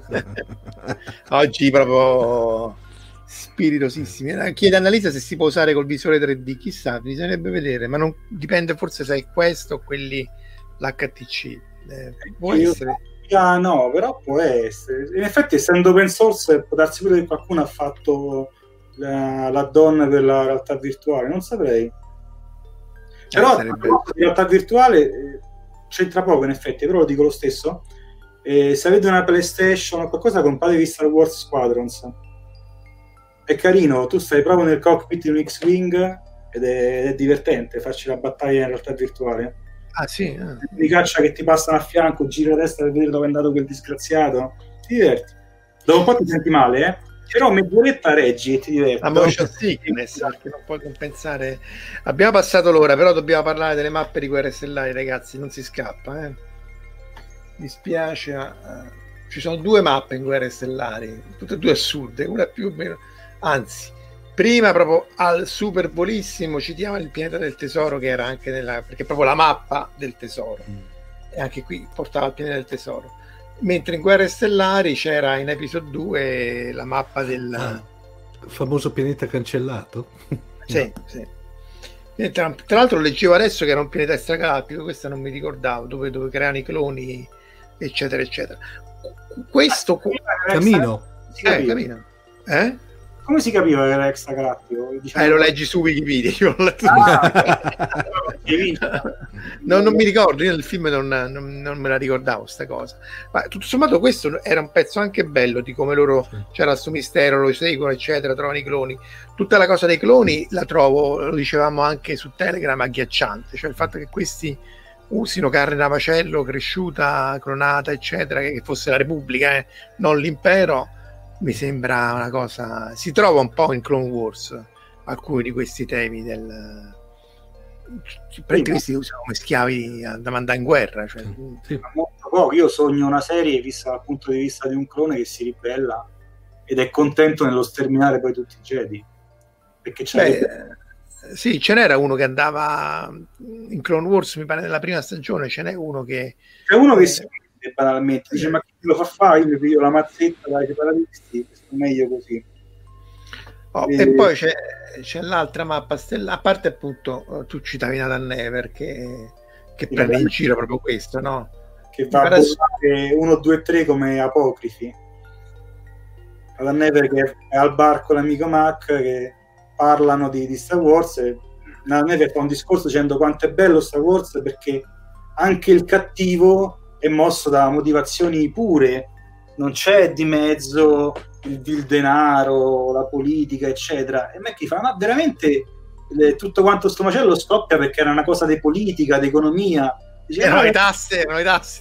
A: Oggi proprio spiritosissimi. Chiede Annalisa se si può usare col visore tre D, chissà, bisognerebbe vedere, ma non dipende, forse se è questo o quelli l'H T C. Eh, può
B: Io
A: essere.
B: Ah, no, però può essere. In effetti, essendo open source, può darsi pure che qualcuno ha fatto la, la donna per la realtà virtuale, non saprei. Però sarebbe... la realtà virtuale c'entra poco in effetti, però lo dico lo stesso. Eh, se avete una PlayStation o qualcosa, compratevi Star Wars Squadrons. È carino, tu stai proprio nel cockpit di un X-Wing ed è, ed è divertente farci la battaglia in realtà virtuale.
A: Ah sì, eh.
B: Di caccia che ti passano a fianco, giri la testa per vedere dove è andato quel disgraziato, ti diverti. Dopo un po' ti senti male, eh? Però mezz'oretta reggi e ti diverti.
A: La motion sickness, perché non puoi compensare. Abbiamo passato l'ora, però dobbiamo parlare delle mappe di Guerre Stellari, ragazzi, non si scappa, eh. Mi spiace, ma ci sono due mappe in Guerre Stellari, tutte e due assurde, una più o meno, anzi, prima proprio al super volissimo citiamo il pianeta del tesoro, che era anche nella, perché è proprio la mappa del tesoro, mm. e anche qui portava al pianeta del tesoro. Mentre in Guerre Stellari c'era in episodio due la mappa del
C: ah, famoso pianeta cancellato.
A: Sì, sì. Tra, tra l'altro leggevo adesso che era un pianeta extragalattico, questo non mi ricordavo, dove, dove creano i cloni, eccetera, eccetera. Questo
C: Camino.
A: Eh, Camino. Eh?
B: come si capiva che era extragalattico? Diciamo...
A: Eh, lo leggi su Wikipedia. Io l'ho letto.
B: Ah,
A: no, non mi ricordo, io nel film non, non, non me la ricordavo sta cosa, ma tutto sommato questo era un pezzo anche bello di come loro, c'era questo mistero, lo seguono eccetera, trovano i cloni, tutta la cosa dei cloni la trovo, lo dicevamo anche su Telegram, agghiacciante, cioè il fatto che questi usino carne da macello cresciuta, clonata eccetera, che fosse la Repubblica, eh, non l'impero, mi sembra una cosa, si trova un po' in Clone Wars alcuni di questi temi del prendi questi li usano come schiavi da mandare in guerra, cioè.
B: Sì. Molto poco. Io sogno una serie vista dal punto di vista di un clone che si ribella ed è contento nello sterminare poi tutti i Jedi, perché c'è
A: Beh, sì, ce n'era uno che andava in Clone Wars, mi pare nella prima stagione ce n'è uno che
B: c'è uno che eh, si vede banalmente dice eh. ma chi lo fa fare? Io mi piglio la mazzetta dai separatisti, è meglio così.
A: Oh, e... e poi c'è, c'è l'altra mappa stellare, a parte appunto tu citavi Nathan Never che, che prende in giro proprio questo, no?
B: Che va a bollare uno, due, tre come apocrifi. Nathan Never che è al bar con l'amico Mac che parlano di, di Star Wars e Nathan Never fa un discorso dicendo quanto è bello Star Wars perché anche il cattivo è mosso da motivazioni pure, non c'è di mezzo il, il denaro, la politica, eccetera. E Macchi fa, ma veramente le, tutto quanto sto macello scoppia perché era una cosa di politica, di economia.
A: Dice, erano le tasse, erano le tasse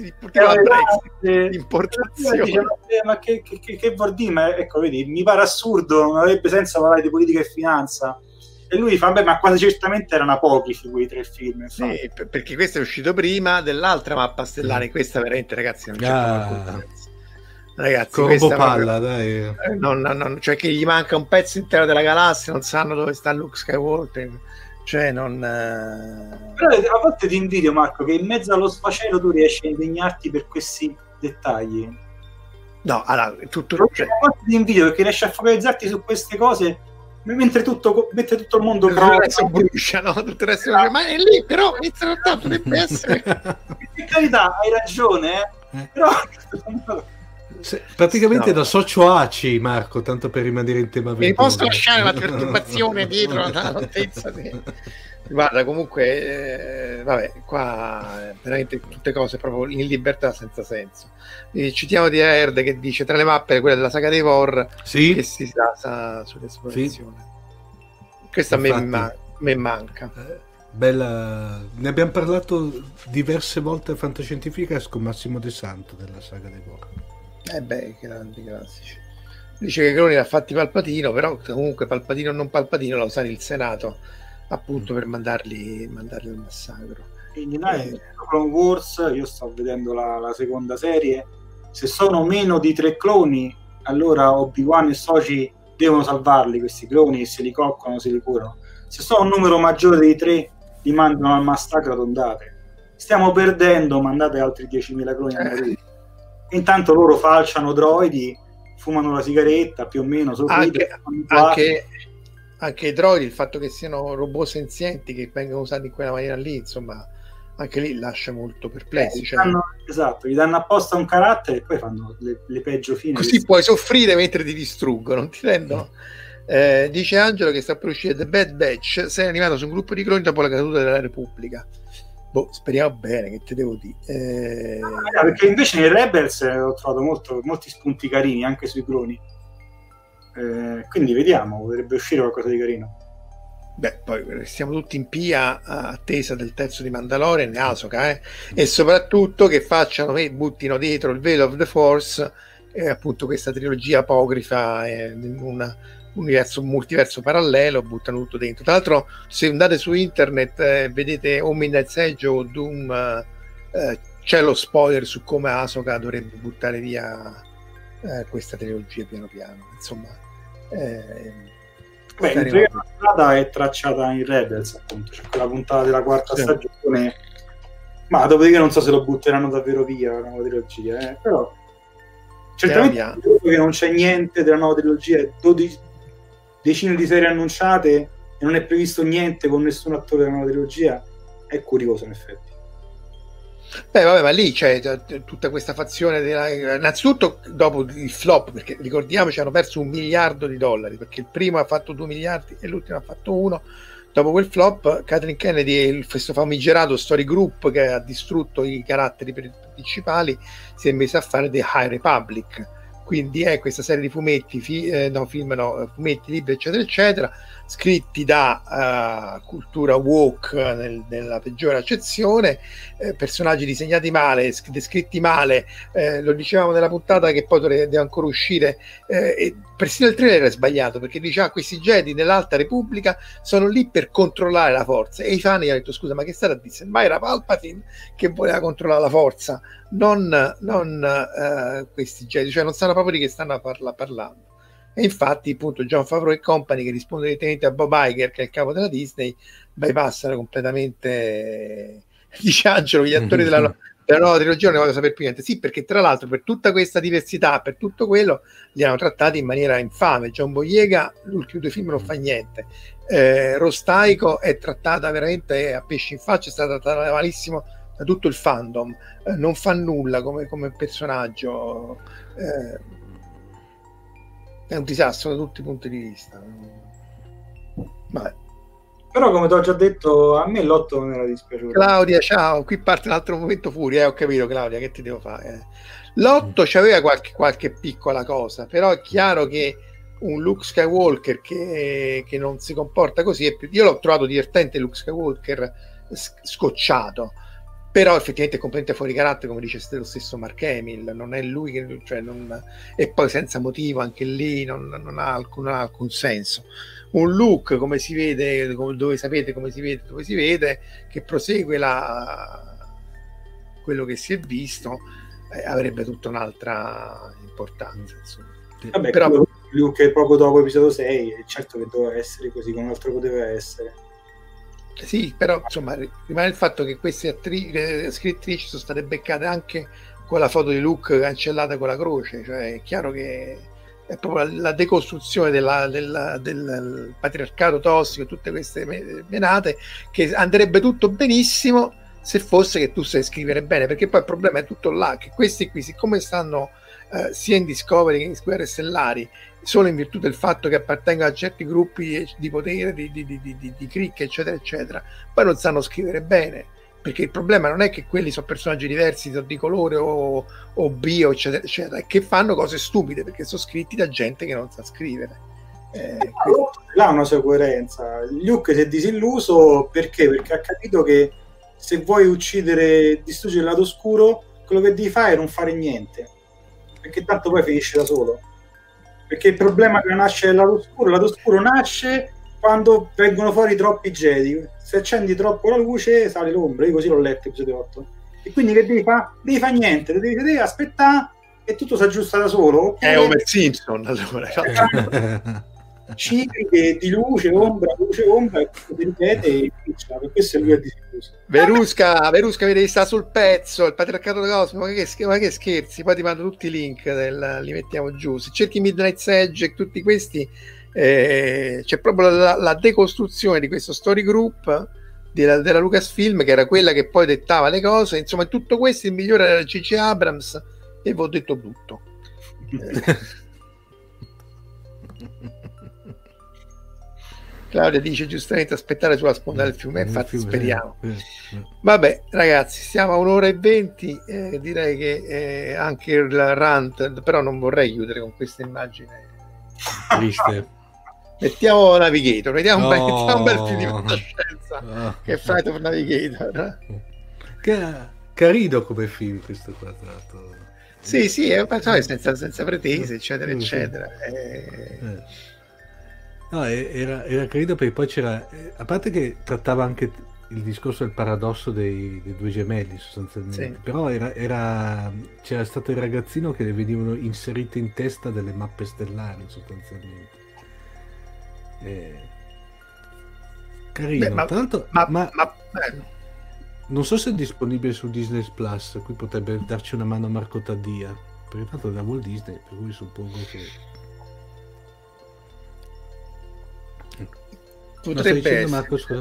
A: di importazione.
B: Dice, ma, ma che, che, che, che vuol dire? Ma ecco, vedi, mi pare assurdo, non avrebbe senso parlare di politica e finanza. E lui fa, beh, ma quasi certamente erano apocrifi quei tre film.
A: Sì, perché questo è uscito prima dell'altra mappa stellare, questa veramente, ragazzi, non c'è ah. Ragazzi, questa
C: palla, dai.
A: Non, non, non, cioè che gli manca un pezzo intero della galassia, non sanno dove sta Luke Skywalker, cioè non eh...
B: però a volte ti invidio, Marco, che in mezzo allo sfacelo tu riesci a impegnarti per questi dettagli.
A: No, allora, tutto
B: cioè, a volte ti invidio perché riesci a focalizzarti su queste cose mentre tutto, mentre tutto il mondo
A: tutto il resto brucia, no? Tutto il resto brucia. Ma è lì, però inizia a dovrebbe essere
B: per carità, hai ragione, eh? Però
C: Se, praticamente no. Da socio A C I, Marco, tanto per rimanere in tema
A: mi posso lasciare la perturbazione dietro la notizia di... guarda comunque eh, vabbè qua veramente tutte cose proprio in libertà senza senso. E citiamo di Erd che dice tra le mappe quella della saga dei Vor
C: sì.
A: che si basa sull'esplorazione sì. Questa infatti, a me, ma, me manca
C: eh, bella, ne abbiamo parlato diverse volte a Fantascientificas con Massimo De Santo della saga dei Vor.
A: Eh beh, grandi classici. Dice che Cloni l'ha fatti Palpatino, però comunque Palpatino o non Palpatino la usa il Senato appunto per mandarli, mandarli al massacro.
B: Quindi noi eh. Clone Wars, io sto vedendo la, la seconda serie, se sono meno di tre cloni allora Obi-Wan e Soci devono salvarli questi cloni e se li coccolano, se li curano. Se sono un numero maggiore di tre li mandano al massacro ad ondate. Stiamo perdendo, mandate altri diecimila cloni a morire. Eh. Intanto loro falciano droidi, fumano la sigaretta più o meno
A: anche, anche, anche i droidi, il fatto che siano robot senzienti che vengono usati in quella maniera lì, insomma anche lì lascia molto perplessi,
B: eh,
A: cioè...
B: danno, esatto, gli danno apposta un carattere e poi fanno le, le peggio fine
A: così puoi soffrire mentre ti distruggono, non ti rendono? Eh, dice Angelo che sta per uscire The Bad Batch, sei animato su un gruppo di cloni dopo la caduta della Repubblica. Boh, speriamo bene, che te devo dire. Eh...
B: No, perché invece nei Rebels ho trovato molto, molti spunti carini anche sui cloni. Eh, quindi vediamo, potrebbe uscire qualcosa di carino.
A: Beh, poi restiamo tutti in pia attesa del terzo di Mandalorian e Ahsoka, eh? E soprattutto che facciano e buttino dietro il Veil of the Force e appunto questa trilogia apocrifa eh, in un universo, un multiverso parallelo, buttano tutto dentro. Tra l'altro se andate su internet eh, vedete o Midnight Age o Doom eh, c'è lo spoiler su come Ahsoka dovrebbe buttare via eh, questa trilogia piano piano, insomma eh,
B: beh, in la strada è tracciata in Rebels, appunto c'è quella puntata della quarta sì. stagione, ma dopodiché non so se lo butteranno davvero via la nuova trilogia, eh? Però certamente che non c'è niente della nuova trilogia, dodici decine di serie annunciate e non è previsto niente con nessun attore della nuova trilogia, è curioso in effetti.
A: Beh, vabbè, ma lì c'è t- tutta questa fazione della... innanzitutto dopo il flop, perché ricordiamoci hanno perso un miliardo di dollari, perché il primo ha fatto due miliardi e l'ultimo ha fatto uno. Dopo quel flop, Kathleen Kennedy e il, questo famigerato Story Group che ha distrutto i caratteri principali si è messo a fare The High Republic, quindi è questa serie di fumetti, fi, eh, no film no, fumetti, libri eccetera eccetera, scritti da uh, cultura woke nel, nella peggiore accezione, eh, personaggi disegnati male, descritti male, eh, lo dicevamo nella puntata che poi deve ancora uscire, eh, e persino il trailer è sbagliato perché diceva questi Jedi nell'Alta Repubblica sono lì per controllare la forza, e i fan gli hanno detto scusa ma che stata a dire, ma era Palpatine che voleva controllare la forza, non, non uh, questi Jedi, cioè non sanno proprio di che stanno a parla, parlando. E infatti appunto John Favreau e company, che risponde direttamente a Bob Iger che è il capo della Disney, bypassano completamente dice Angelo che gli attori della, della nuova trilogia non ne vogliono sapere più niente. Sì, perché tra l'altro per tutta questa diversità, per tutto quello, li hanno trattati in maniera infame. John Boyega l'ultimo due film non fa niente, eh, Rostaico è trattata veramente a pesci in faccia, è stata trattata malissimo da tutto il fandom, eh, non fa nulla come, come personaggio, eh, è un disastro da tutti i punti di vista. Vabbè.
B: Però come ti ho già detto, a me l'otto non era dispiaciuto.
A: Claudia, ciao, qui parte un altro momento furia, eh, ho capito Claudia, che ti devo fare? Eh. L'otto c'aveva qualche, qualche piccola cosa, però è chiaro che un Luke Skywalker che, che non si comporta così è più... Io l'ho trovato divertente Luke Skywalker scocciato, però effettivamente è completamente fuori carattere, come dice lo stesso Mark Hamill, non è lui che, cioè non, e poi senza motivo anche lì non, non, ha alcun, non ha alcun senso. Un look come si vede, come, dove sapete come si vede, dove si vede che prosegue la, quello che si è visto, eh, avrebbe tutta un'altra importanza, insomma.
B: Vabbè,
A: però
B: Luke è poco dopo episodio sei, è certo che doveva essere così, come altro poteva essere.
A: Sì, però insomma rimane il fatto che queste attri- scrittrici sono state beccate anche con la foto di Luke cancellata con la croce, cioè è chiaro che è proprio la, la decostruzione della, della, del patriarcato tossico e tutte queste menate, che andrebbe tutto benissimo se fosse che tu sai scrivere bene, perché poi il problema è tutto là, che questi qui siccome stanno eh, sia in Discovery che in Guerre Stellari solo in virtù del fatto che appartengono a certi gruppi di potere, di, di, di, di, di cricche eccetera eccetera, poi non sanno scrivere bene, perché il problema non è che quelli sono personaggi diversi di colore o, o bio eccetera eccetera, è che fanno cose stupide perché sono scritti da gente che non sa scrivere. eh,
B: eh, là ha una sua coerenza. Luke si è disilluso perché? Perché ha capito che se vuoi uccidere, distruggere il lato oscuro, quello che devi fare è non fare niente, perché tanto poi finisce da solo. Perché il problema che nasce dal lato oscuro, il lato oscuro nasce quando vengono fuori troppi Jedi, se accendi troppo la luce sale l'ombra. Io così l'ho letto episodio otto, e quindi che devi fare? Devi fare niente, devi, devi aspettare e tutto si aggiusta da solo.
A: È Homer Simpson allora.
B: Cicliche di luce, ombra, luce, ombra, e tutto si ripete e finisce, per questo lui è disilluso.
A: Verusca, Verusca vedi, sta sul pezzo, il patriarcato cosmico, ma che, ma che scherzi, poi ti mando tutti i link, del, li mettiamo giù, se cerchi Midnight's Edge e tutti questi, eh, c'è proprio la, la decostruzione di questo story group della, della Lucasfilm, che era quella che poi dettava le cose, insomma in tutto questo il migliore era J J Abrams, e vi ho detto tutto. eh. Claudia dice giustamente aspettare sulla sponda del fiume, infatti speriamo. Vabbè ragazzi, siamo a un'ora e venti, eh, direi che eh, anche il rant, però non vorrei chiudere con questa immagine triste. Mettiamo Navigator, vediamo, no. un, bel, mettiamo un bel film di fantascienza, no. che è Flight of Navigator.
C: Che carino come film questo qua, tra l'altro.
A: Sì, sì, è senza, senza pretese, eccetera, eccetera. Eh...
C: Eh. No, era, era carino perché poi c'era, a parte che trattava anche il discorso del paradosso dei, dei due gemelli sostanzialmente, sì. Però era, era, c'era stato il ragazzino che le venivano inserite in testa delle mappe stellari sostanzialmente. Eh, carino. Beh, ma, tra l'altro,
A: ma,
C: ma,
A: ma
C: non so se è disponibile su Disney Plus, qui potrebbe darci una mano Marco Taddia, perché tanto è da Walt Disney, per cui suppongo che
A: potrebbe essere.
C: Marco,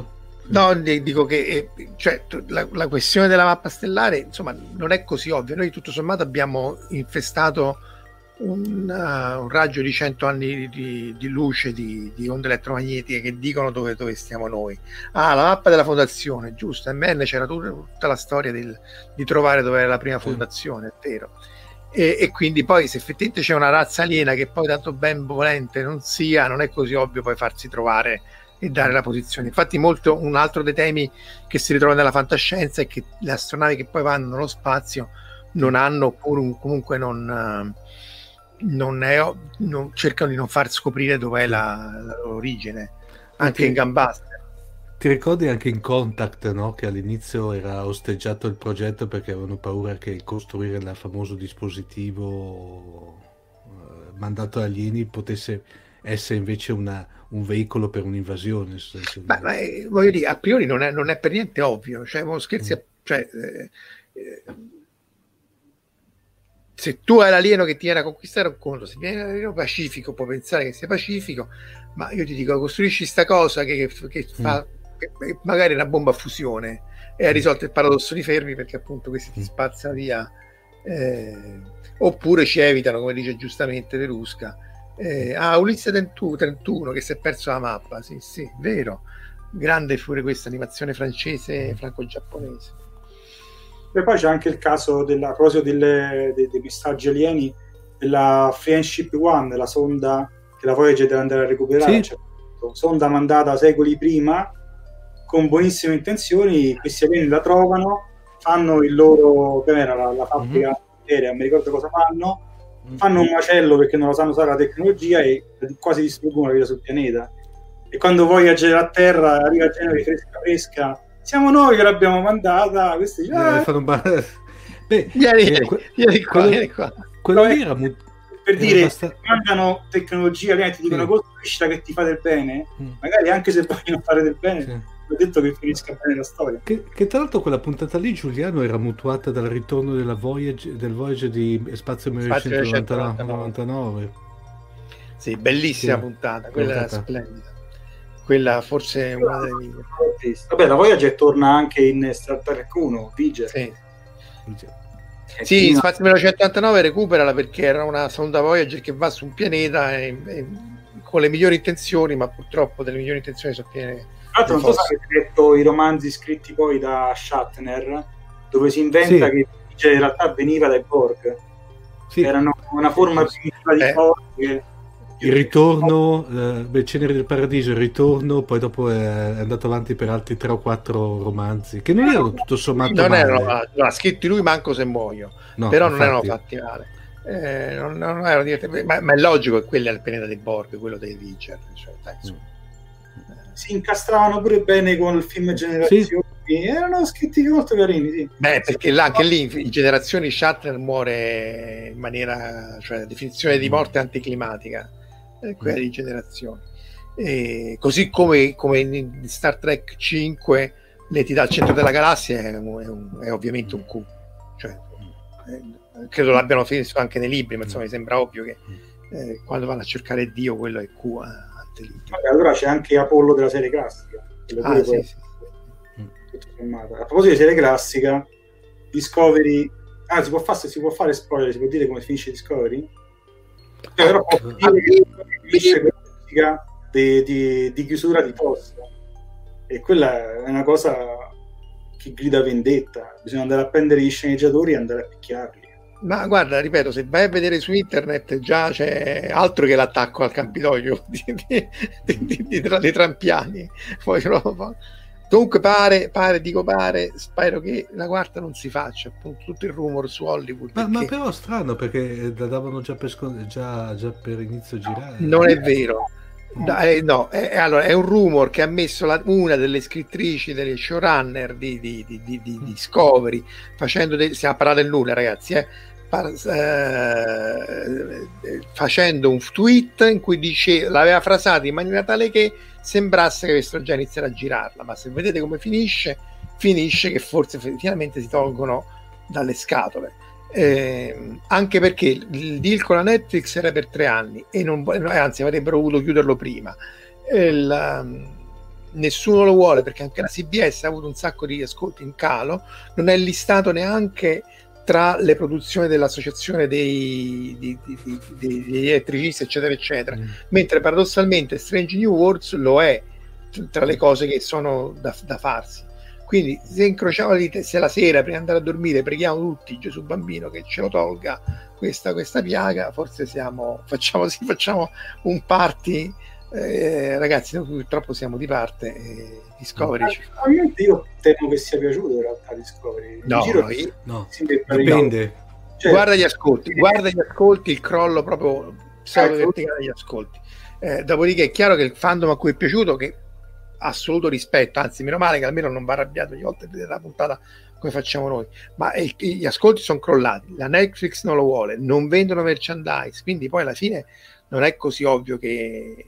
A: No, dico che eh, cioè, la, la questione della mappa stellare, insomma, non è così ovvio. Noi tutto sommato abbiamo infestato un, uh, un raggio di cento anni di, di luce di, di onde elettromagnetiche che dicono dove, dove stiamo noi. Ah, la mappa della fondazione, giusto, M N c'era tutta, tutta la storia del, di trovare dove era la prima fondazione, è vero. E, e quindi poi se effettivamente c'è una razza aliena che poi tanto ben volente non sia, non è così ovvio poi farsi trovare e dare la posizione. Infatti molto un altro dei temi che si ritrova nella fantascienza è che le astronavi che poi vanno nello spazio non hanno, oppure comunque non, non, è, non cercano di non far scoprire dov'è la, la loro origine, anche
C: ti,
A: in Gunbuster.
C: Ti ricordi anche in Contact, no? Che all'inizio era osteggiato il progetto perché avevano paura che costruire il famoso dispositivo eh, mandato agli alieni potesse essere invece una, un veicolo per un'invasione.
A: Ma, ma eh, voglio dire, a priori non è, non è per niente ovvio, cioè, scherzi, mm. cioè, eh, eh, se tu hai l'alieno che ti viene a conquistare un conto, se viene l'alieno pacifico può pensare che sia pacifico, ma io ti dico, costruisci sta cosa che, che, che fa mm. che, magari una bomba a fusione e hai risolto il paradosso di Fermi, perché appunto questi ti spazzano via, eh, oppure ci evitano, come dice giustamente Verusca. Eh, ah, Ulisse trentuno che si è perso la mappa, sì sì, vero, grande pure questa animazione francese franco-giapponese.
B: E poi c'è anche il caso della, a proposito delle, dei, dei messaggi alieni, della Friendship One, la sonda che la Voyager deve andare a recuperare, sì. Cioè, sonda mandata secoli prima con buonissime intenzioni, questi alieni la trovano, fanno il loro, che era la, la fabbrica mm-hmm. aerea, non mi ricordo cosa fanno, fanno un macello perché non lo sanno usare la tecnologia e quasi distruggono la vita sul pianeta. E quando Voyager a terra arriva a Genere fresca fresca, siamo noi che l'abbiamo mandata, questi dice, ah,
C: fanno ba- Beh,
A: vieni, eh, que- vieni qua,
C: quello,
A: vieni qua.
C: Quello lì era mu-
B: per
C: era
B: dire
C: basta-
B: mandano tecnologia, ti dicono
C: sì.
B: costruiscila che ti fa del bene,
C: mm.
B: magari anche se vogliono fare del bene,
C: sì.
B: ho detto che finisca bene la storia.
C: Che, che tra l'altro quella puntata lì, Giuliano, era mutuata dal ritorno della Voyager, del Voyager di Spazio millenovecentonovantanove.
A: Sì, bellissima
C: sì.
A: puntata, quella
C: puntata.
A: era splendida. Quella forse è una delle migliori.
B: Vabbè, la Voyager torna anche in Star Trek uno, Viger.
A: Sì,
B: sì
A: sì Spazio millenovecentonovantanove recuperala perché era una sonda Voyager che va su un pianeta e, e, con le migliori intenzioni, ma purtroppo delle migliori intenzioni sono piene.
B: Tra l'altro, non so se avete letto i romanzi scritti poi da Shatner, dove si inventa sì. che in realtà veniva dai Borg. Sì. Erano una forma primitiva di
A: eh.
B: Borg. Che...
C: Il ritorno, eh, beh, Ceneri del Paradiso, il ritorno, poi dopo è andato avanti per altri tre o quattro romanzi, che non erano tutto sommato
A: non
C: male.
A: erano, no, scritti lui manco se muoio, no, però infatti. Non erano fatti male. Eh, non, non erano divertenti, ma, ma è logico che quello è il pianeta dei Borg, quello dei Viger, cioè, dai, mm.
B: si incastravano pure bene con il film Generazioni, sì. Erano scritti molto carini, sì.
A: Beh, perché là, anche lì in Generazioni Shatner muore in maniera, cioè definizione di morte anticlimatica, eh, quella mm. di Generazioni, e così come, come in Star Trek cinque l'entità al centro della galassia è, un, è, un, è ovviamente un Q, cioè, eh, credo l'abbiano visto anche nei libri, ma insomma mi sembra ovvio che eh, quando vanno a cercare Dio quello è Q. Eh.
B: Vabbè, allora c'è anche Apollo della serie classica.
A: Ah, sì, sì.
B: A proposito di serie classica, Discovery. Ah, si può fare, si può fare spoiler, si può dire come finisce Discovery? Cioè, però può dire che finisce con la musica di, di, di chiusura di posta. E quella è una cosa che grida vendetta. Bisogna andare a prendere gli sceneggiatori e andare a picchiarli.
A: Ma guarda, ripeto, se vai a vedere su internet già c'è altro che l'attacco al Campidoglio di, di, di, di, di, di Trampiani. Poi, comunque pare, pare, dico pare, spero che la quarta non si faccia, appunto tutto il rumor su Hollywood.
C: Ma,
A: perché...
C: ma però strano perché la davano già per, scon- già, già per inizio a girare.
A: Non è vero. Da, eh, no, è, allora, è un rumor che ha messo la, una delle scrittrici, delle showrunner di, di, di, di, di Discovery, facendo de- stiamo a parlare del nulla, ragazzi, eh, par- eh, facendo un tweet in cui dice, l'aveva frasata in maniera tale che sembrasse che avessero già iniziato a girarla, ma se vedete come finisce, finisce che forse finalmente si tolgono dalle scatole. Eh, anche perché il deal con la Netflix era per tre anni e non, anzi avrebbero voluto chiuderlo prima. Il, nessuno lo vuole perché anche la C B S ha avuto un sacco di ascolti in calo, non è listato neanche tra le produzioni dell'associazione dei, di, di, di, di, degli elettricisti eccetera eccetera, mm. mentre paradossalmente Strange New Worlds lo è tra le cose che sono da, da farsi. Quindi se incrociamo le dita, se la sera prima di andare a dormire preghiamo tutti Gesù bambino che ce lo tolga questa, questa piaga, forse siamo facciamo, sì, facciamo un party. Eh, ragazzi, noi purtroppo siamo di parte. eh, Discovery.
B: Ovviamente io temo che sia piaciuto in realtà Discovery.
A: No,
B: giro,
A: no, io...
C: no. dipende.
A: Cioè, guarda gli ascolti, guarda gli ascolti, il crollo proprio pseudo verticale degli ascolti. Eh, dopodiché è chiaro che il fandom a cui è piaciuto, che assoluto rispetto, anzi meno male che almeno non va arrabbiato ogni volta a vedere la puntata come facciamo noi, ma il, gli ascolti sono crollati, la Netflix non lo vuole, non vendono merchandise, quindi poi alla fine non è così ovvio che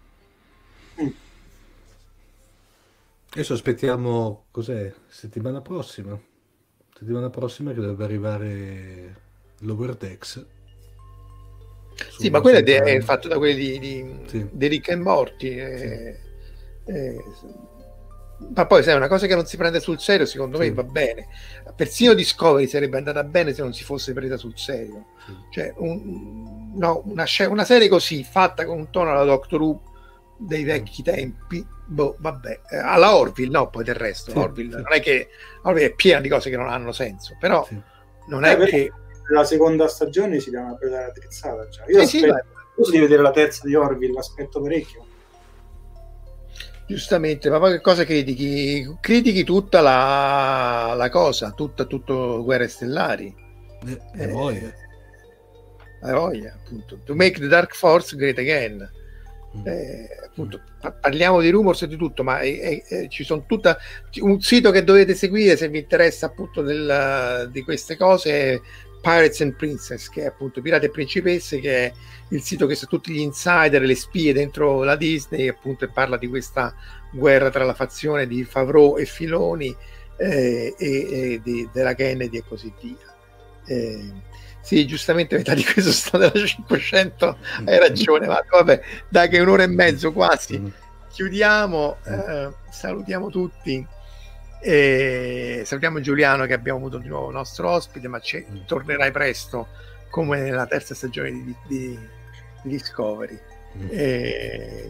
C: adesso aspettiamo, cos'è, settimana prossima settimana prossima che dovrebbe arrivare Lower Decks.
A: Sì, ma quello è, de- è fatto da quelli di, di,
C: sì.
A: di Rick e Morty. Eh, sì. eh, ma poi sai, una cosa che non si prende sul serio, secondo sì. me va bene. Persino Discovery sarebbe andata bene se non si fosse presa sul serio. Sì. Cioè, un, no, una, una serie così, fatta con un tono alla Doctor Who dei vecchi tempi, boh, vabbè, eh, alla Orville, no, poi del resto, sì, Orville, sì. non è che Orville è piena di cose che non hanno senso, però sì. non è eh, che
B: la seconda stagione si dà una bella raddrizzata già. Io sì, aspetto, sì, di vedere la terza di Orville, l'aspetto parecchio.
A: Giustamente, ma poi che cosa critichi? Critichi tutta la, la cosa, tutta tutto Guerre Stellari.
C: Eh, eh, voglia.
A: La voglia, appunto. To make the Dark Force great again. Eh, appunto, parliamo di rumors e di tutto, ma eh, eh, ci sono tutta un sito che dovete seguire se vi interessa appunto del, di queste cose, Pirates and Princess, che è appunto Pirate e Principesse, che è il sito che sa tutti gli insider, le spie dentro la Disney, appunto, e parla di questa guerra tra la fazione di Favreau e Filoni eh, e, e di, della Kennedy e così via. Eh, Sì, giustamente metà di questo sta della cinquecento, hai ragione, ma vabbè, dai che un'ora e mezzo quasi, chiudiamo, eh, salutiamo tutti, e salutiamo Giuliano che abbiamo avuto di nuovo nostro ospite, ma ci tornerai presto come nella terza stagione di, di, di Discovery. E...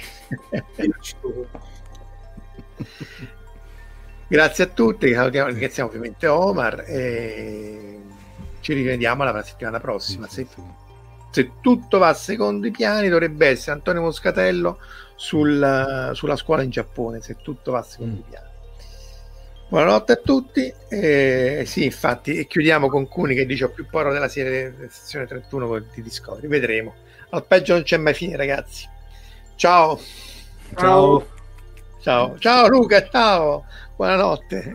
A: Grazie a tutti, salutiamo, ringraziamo ovviamente Omar e... ci rivediamo la settimana prossima. Se, se tutto va secondo i piani, dovrebbe essere Antonio Moscatello sul, sulla scuola in Giappone. Se tutto va secondo mm. i piani. Buonanotte a tutti. Eh, sì, infatti, e chiudiamo con Cuni che dice: ho più paura della serie della sezione trentuno di Discovery. Vedremo. Al peggio non c'è mai fine, ragazzi. Ciao.
C: Ciao.
A: Ciao. Ciao Luca. Ciao. Buonanotte.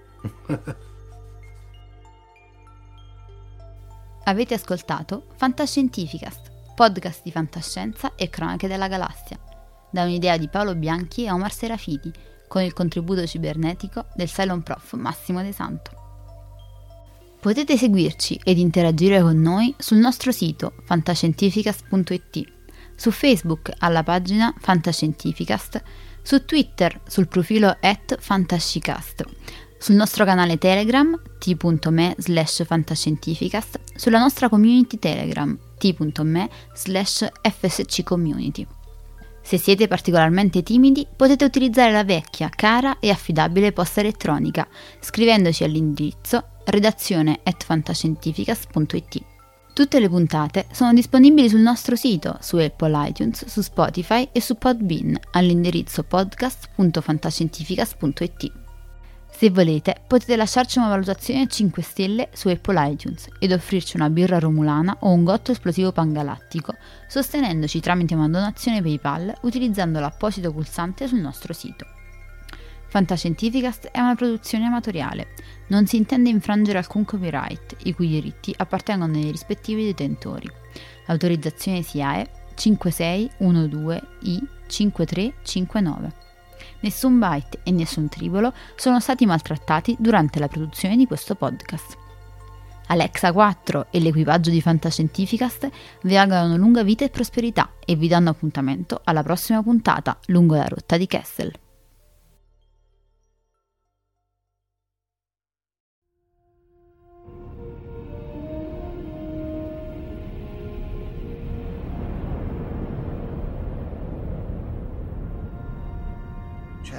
D: Avete ascoltato Fantascientificast, podcast di fantascienza e cronache della galassia, da un'idea di Paolo Bianchi e Omar Serafiti, con il contributo cibernetico del Cylon Prof Massimo De Santo. Potete seguirci ed interagire con noi sul nostro sito fantascientificast punto it, su Facebook alla pagina Fantascientificast, su Twitter sul profilo at fantascicast, sul nostro canale Telegram t.me slash fantascientificast, sulla nostra community Telegram t.me slash fsccommunity. Se siete particolarmente timidi, potete utilizzare la vecchia, cara e affidabile posta elettronica, scrivendoci all'indirizzo redazione at fantascientificast punto it. Tutte le puntate sono disponibili sul nostro sito, su Apple iTunes, su Spotify e su Podbean all'indirizzo podcast punto fantascientificast punto it. Se volete, potete lasciarci una valutazione a cinque stelle su Apple iTunes ed offrirci una birra romulana o un gotto esplosivo pangalattico, sostenendoci tramite una donazione PayPal utilizzando l'apposito pulsante sul nostro sito. Fantascientificast è una produzione amatoriale, non si intende infrangere alcun copyright, i cui diritti appartengono ai rispettivi detentori. L'autorizzazione S I A E cinque sei uno due I cinque tre cinque nove. Nessun byte e nessun tribolo sono stati maltrattati durante la produzione di questo podcast. Alexa quattro e l'equipaggio di Fantascientificast vi augurano lunga vita e prosperità e vi danno appuntamento alla prossima puntata lungo la rotta di Kessel.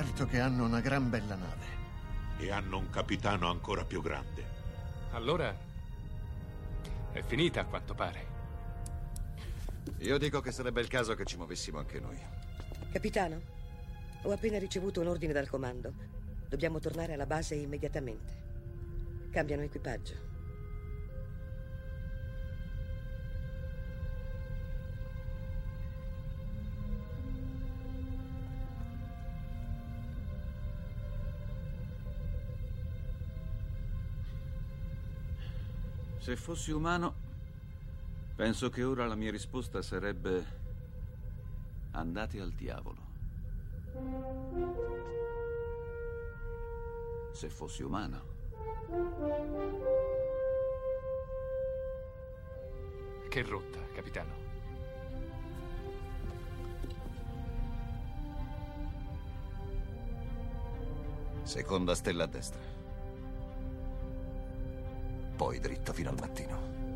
E: certo che hanno una gran bella nave.
F: E hanno un capitano ancora più grande.
G: Allora è finita, a quanto pare.
H: Io dico che sarebbe il caso che ci muovessimo anche noi.
I: Capitano, ho appena ricevuto un ordine dal comando. Dobbiamo tornare alla base immediatamente. Cambiano equipaggio.
J: Se fossi umano, penso che ora la mia risposta sarebbe: andate al diavolo. Se fossi umano.
G: Che rotta, capitano?
H: Seconda stella a destra. Poi dritto fino al mattino.